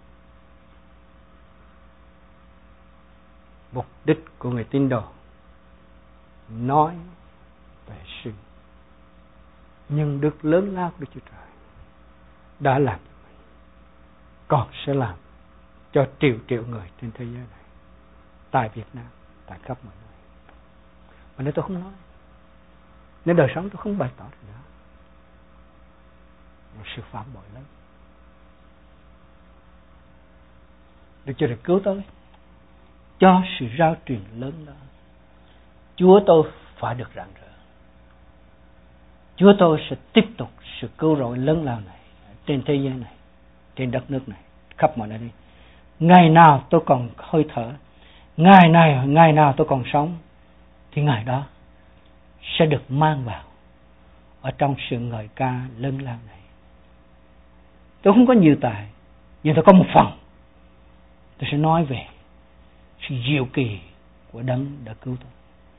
Mục đích của người tín đồ nói về sự nhân đức lớn lao của Đức Chúa Trời đã làm, còn sẽ làm cho triệu triệu người trên thế giới này, tại Việt Nam, tại khắp mọi nơi. Mà nếu tôi không nói, nếu đời sống tôi không bày tỏ được nữa, một sự phản bội lớn. Đức Chúa Trời cứu tôi cho sự rao truyền lớn đó. Chúa tôi phải được rạng rỡ. Chúa tôi sẽ tiếp tục sự cứu rỗi lớn lao này trên thế giới này, trên đất nước này, khắp mọi nơi đi. Ngày nào tôi còn hơi thở, ngày này, ngày nào tôi còn sống, thì ngày đó sẽ được mang vào ở trong sự ngợi ca lớn lao này. Tôi không có nhiều tài, nhưng tôi có một phần. Tôi sẽ nói về sự diệu kỳ của Đấng đã cứu tôi.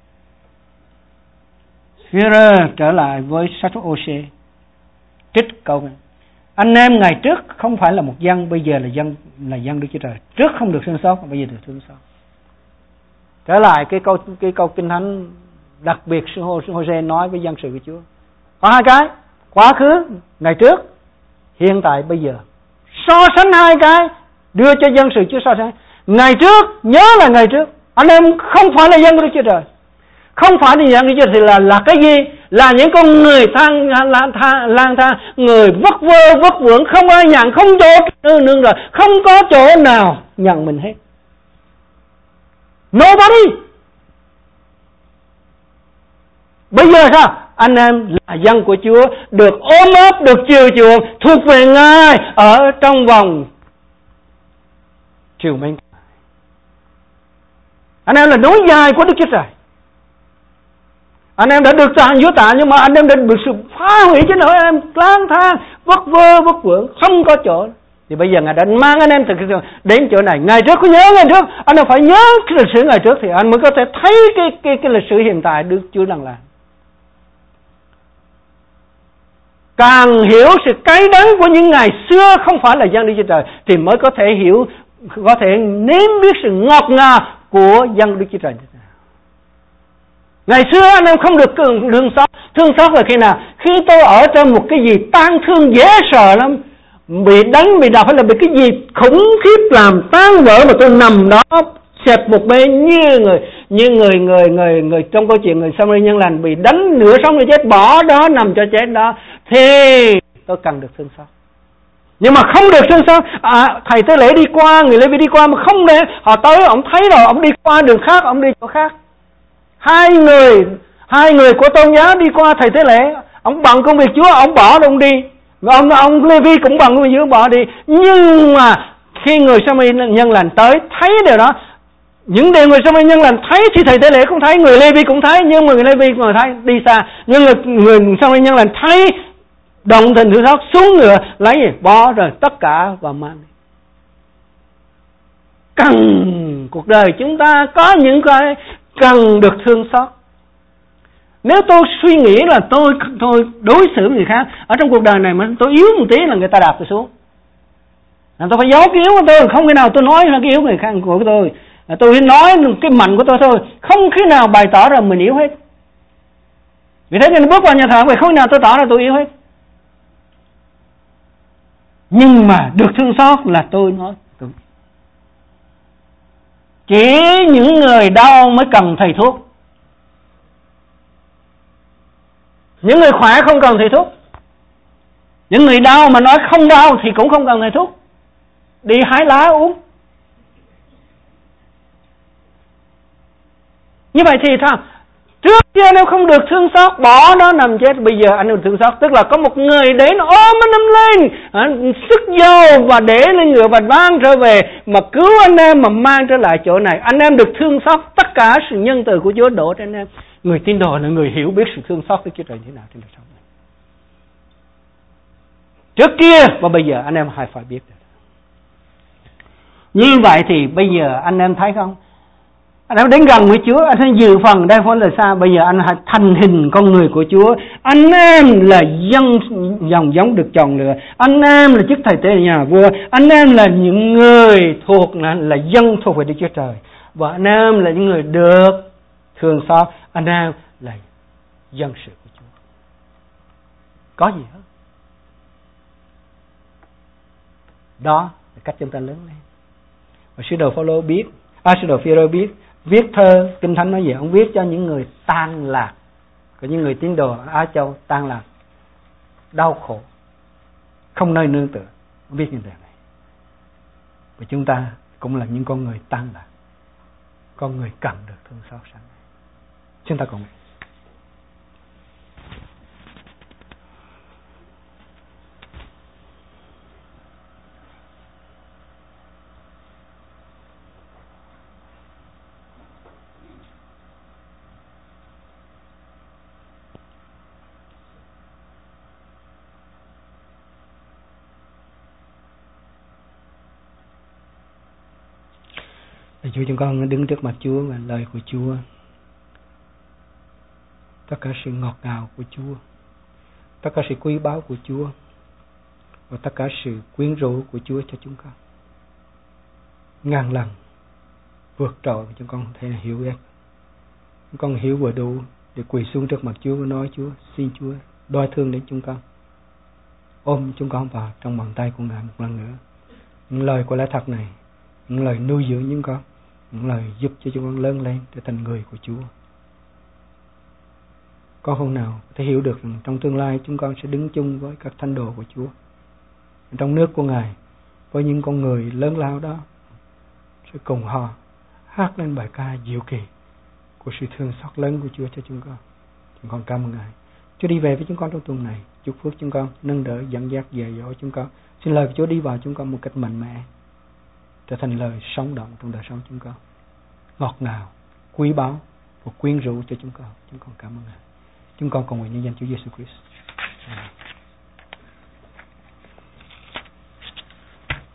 Führer trở lại với sách Ô-sê, trích câu này: anh em ngày trước không phải là một dân, bây giờ là dân, là dân Đức Chúa Trời. Trước không được thương xót, bây giờ được thương xót. Trở lại cái câu cái câu kinh thánh đặc biệt sư Hô-sê nói với dân sự của Chúa. Có hai cái, quá khứ, ngày trước, hiện tại, bây giờ. So sánh hai cái, đưa cho dân sự Chúa so sánh. Ngày trước, nhớ là ngày trước, anh em không phải là dân của Đức Chúa Trời. Không phải là dân của Đức Chúa Trời thì là, là cái gì? Là những con người thang, lang thang, lang thang, người vất vơ, vất vưởng, không ai nhận, không chỗ nương nương rồi, không có chỗ nào nhận mình hết. Nobody. Bây giờ sao? Anh em là dân của Chúa, được ôm ấp, được chiều chuộng, thuộc về Ngài ở trong vòng triều mến. Anh em là nối dài của Đức Chúa Trời. Anh em đã được tạ Chúa tạ, nhưng mà anh em đã được sự phá hủy cho nỗi anh em lang thang, vất vơ, vất vưởng, không có chỗ. Thì bây giờ Ngài đã mang anh em từ đến chỗ này. Ngày trước có nhớ ngày trước, anh em phải nhớ cái lịch sử ngày trước thì anh mới có thể thấy cái cái cái lịch sử hiện tại Đức Chúa đang làm. Càng hiểu sự cay đắng của những ngày xưa không phải là dân Đức Chúa Trời thì mới có thể hiểu, có thể nếm biết sự ngọt ngào của dân Đức Chúa Trời. Ngày xưa anh em không được thương xót. Thương xót là khi nào? Khi tôi ở trong một cái gì tang thương dễ sợ lắm, bị đánh, bị đập, hay là bị cái gì khủng khiếp làm tan vỡ mà tôi nằm đó xẹp một bên như người như người người người người trong câu chuyện người Samari nhân lành bị đánh nửa sống rồi chết, bỏ đó nằm cho chết đó, thì tôi cần được thương xót. Nhưng mà không được thương xót. À, thầy tế lễ đi qua, người Lê Vi đi qua mà không để họ tới, ông thấy rồi, ông đi qua đường khác, ông đi chỗ khác. Hai người hai người của tôn giáo đi qua thầy tế lễ, ông bận công việc Chúa, ông bỏ ông đi. Ông ông Lê Vi cũng bận công việc Chúa, bỏ đi. Nhưng mà khi người Samari nhân lành tới thấy điều đó, những điều người Samari nhân lành thấy thì thầy tế lễ cũng thấy, người Lê Vi cũng thấy, nhưng mà người Lê Vi mà thấy đi xa, nhưng người, người Samari nhân lành thấy động tình thương xót, xuống ngựa lấy gì bỏ rồi tất cả và mang đi. Cần cuộc đời chúng ta có những cái cần được thương xót. Nếu tôi suy nghĩ là tôi tôi đối xử người khác ở trong cuộc đời này mà tôi yếu một tí là người ta đạp tôi xuống, là tôi phải giấu cái yếu của tôi, không khi nào tôi nói là cái yếu người khác của tôi, tôi nói cái mạnh của tôi thôi, không khi nào bày tỏ ra mình yếu hết. Vì thế nên bước vào nhà thờ vậy không khi nào tôi tỏ ra tôi yếu hết. Nhưng mà được thương xót là tôi nói tôi. Chỉ những người đau mới cần thầy thuốc. Những người khỏe không cần thầy thuốc. Những người đau mà nói không đau thì cũng không cần thầy thuốc. Đi hái lá uống. Như vậy thì sao? Trước kia nếu không được thương xót, bỏ nó nằm chết. Bây giờ anh được thương xót, tức là có một người đến ôm anh em lên, sức dầu và để lên ngựa và mang trở về, mà cứu anh em mà mang trở lại chỗ này. Anh em được thương xót, tất cả sự nhân từ của Chúa đổ trên anh em. Người tín đồ là người hiểu biết sự thương xót của Chúa Trời như thế nào trên đời sống này. Trước kia và bây giờ anh em phải phải biết. Như vậy thì bây giờ anh em thấy không? Anh em đến gần với Chúa, anh em dự phần đây phải là sao? Bây giờ anh hãy thành hình con người của Chúa. Anh em là dân dòng giống được chọn lựa. Anh em là chức thầy tế nhà vua. Anh em là những người thuộc là, là dân thuộc về Đức Chúa Trời. Và anh em là những người được thương xót. Anh em là dân sự của Chúa. Có gì hết? Đó là cách chúng ta lớn lên. Và sứ đồ Phaolô biết, à sứ đồ Phi-rơ biết, viết thơ Kinh Thánh nói gì? Ông viết cho những người tan lạc, có những người tín đồ ở Á Châu tan lạc, đau khổ, không nơi nương tựa. Ông viết như thế này. Và chúng ta cũng là những con người tan lạc, con người cần được thương xót sáng nay. Chúng ta cùng Chúa, chúng con đứng trước mặt Chúa và lời của Chúa, tất cả sự ngọt ngào của Chúa, tất cả sự quý báu của Chúa và tất cả sự quyến rũ của Chúa cho chúng con ngàn lần vượt trội chúng con không thể hiểu hết. Chúng con hiểu vừa đủ để quỳ xuống trước mặt Chúa và nói: Chúa, xin Chúa đói thương đến chúng con, ôm chúng con vào trong bàn tay của Ngài một lần nữa. Những lời của lẽ thật này, những lời nuôi dưỡng chúng con, những lời giúp cho chúng con lớn lên trở thành người của Chúa. Có hôm nào có thể hiểu được rằng trong tương lai chúng con sẽ đứng chung với các thánh đồ của Chúa trong nước của Ngài, với những con người lớn lao đó, sẽ cùng họ hát lên bài ca diệu kỳ của sự thương xót lớn của Chúa cho chúng con. Chúng con cảm ơn Ngài. Chúa đi về với chúng con trong tuần này, chúc phước chúng con, nâng đỡ, dẫn dắt, dạy dỗ chúng con. Xin lời của Chúa đi vào chúng con một cách mạnh mẽ, trở thành lời sống động trong đời sống chúng con, ngọt ngào, quý báu và quyến rũ cho chúng con. Chúng con cảm ơn Ngài. Chúng con cầu nguyện nhân danh Chúa Giêsu Christ. Amen.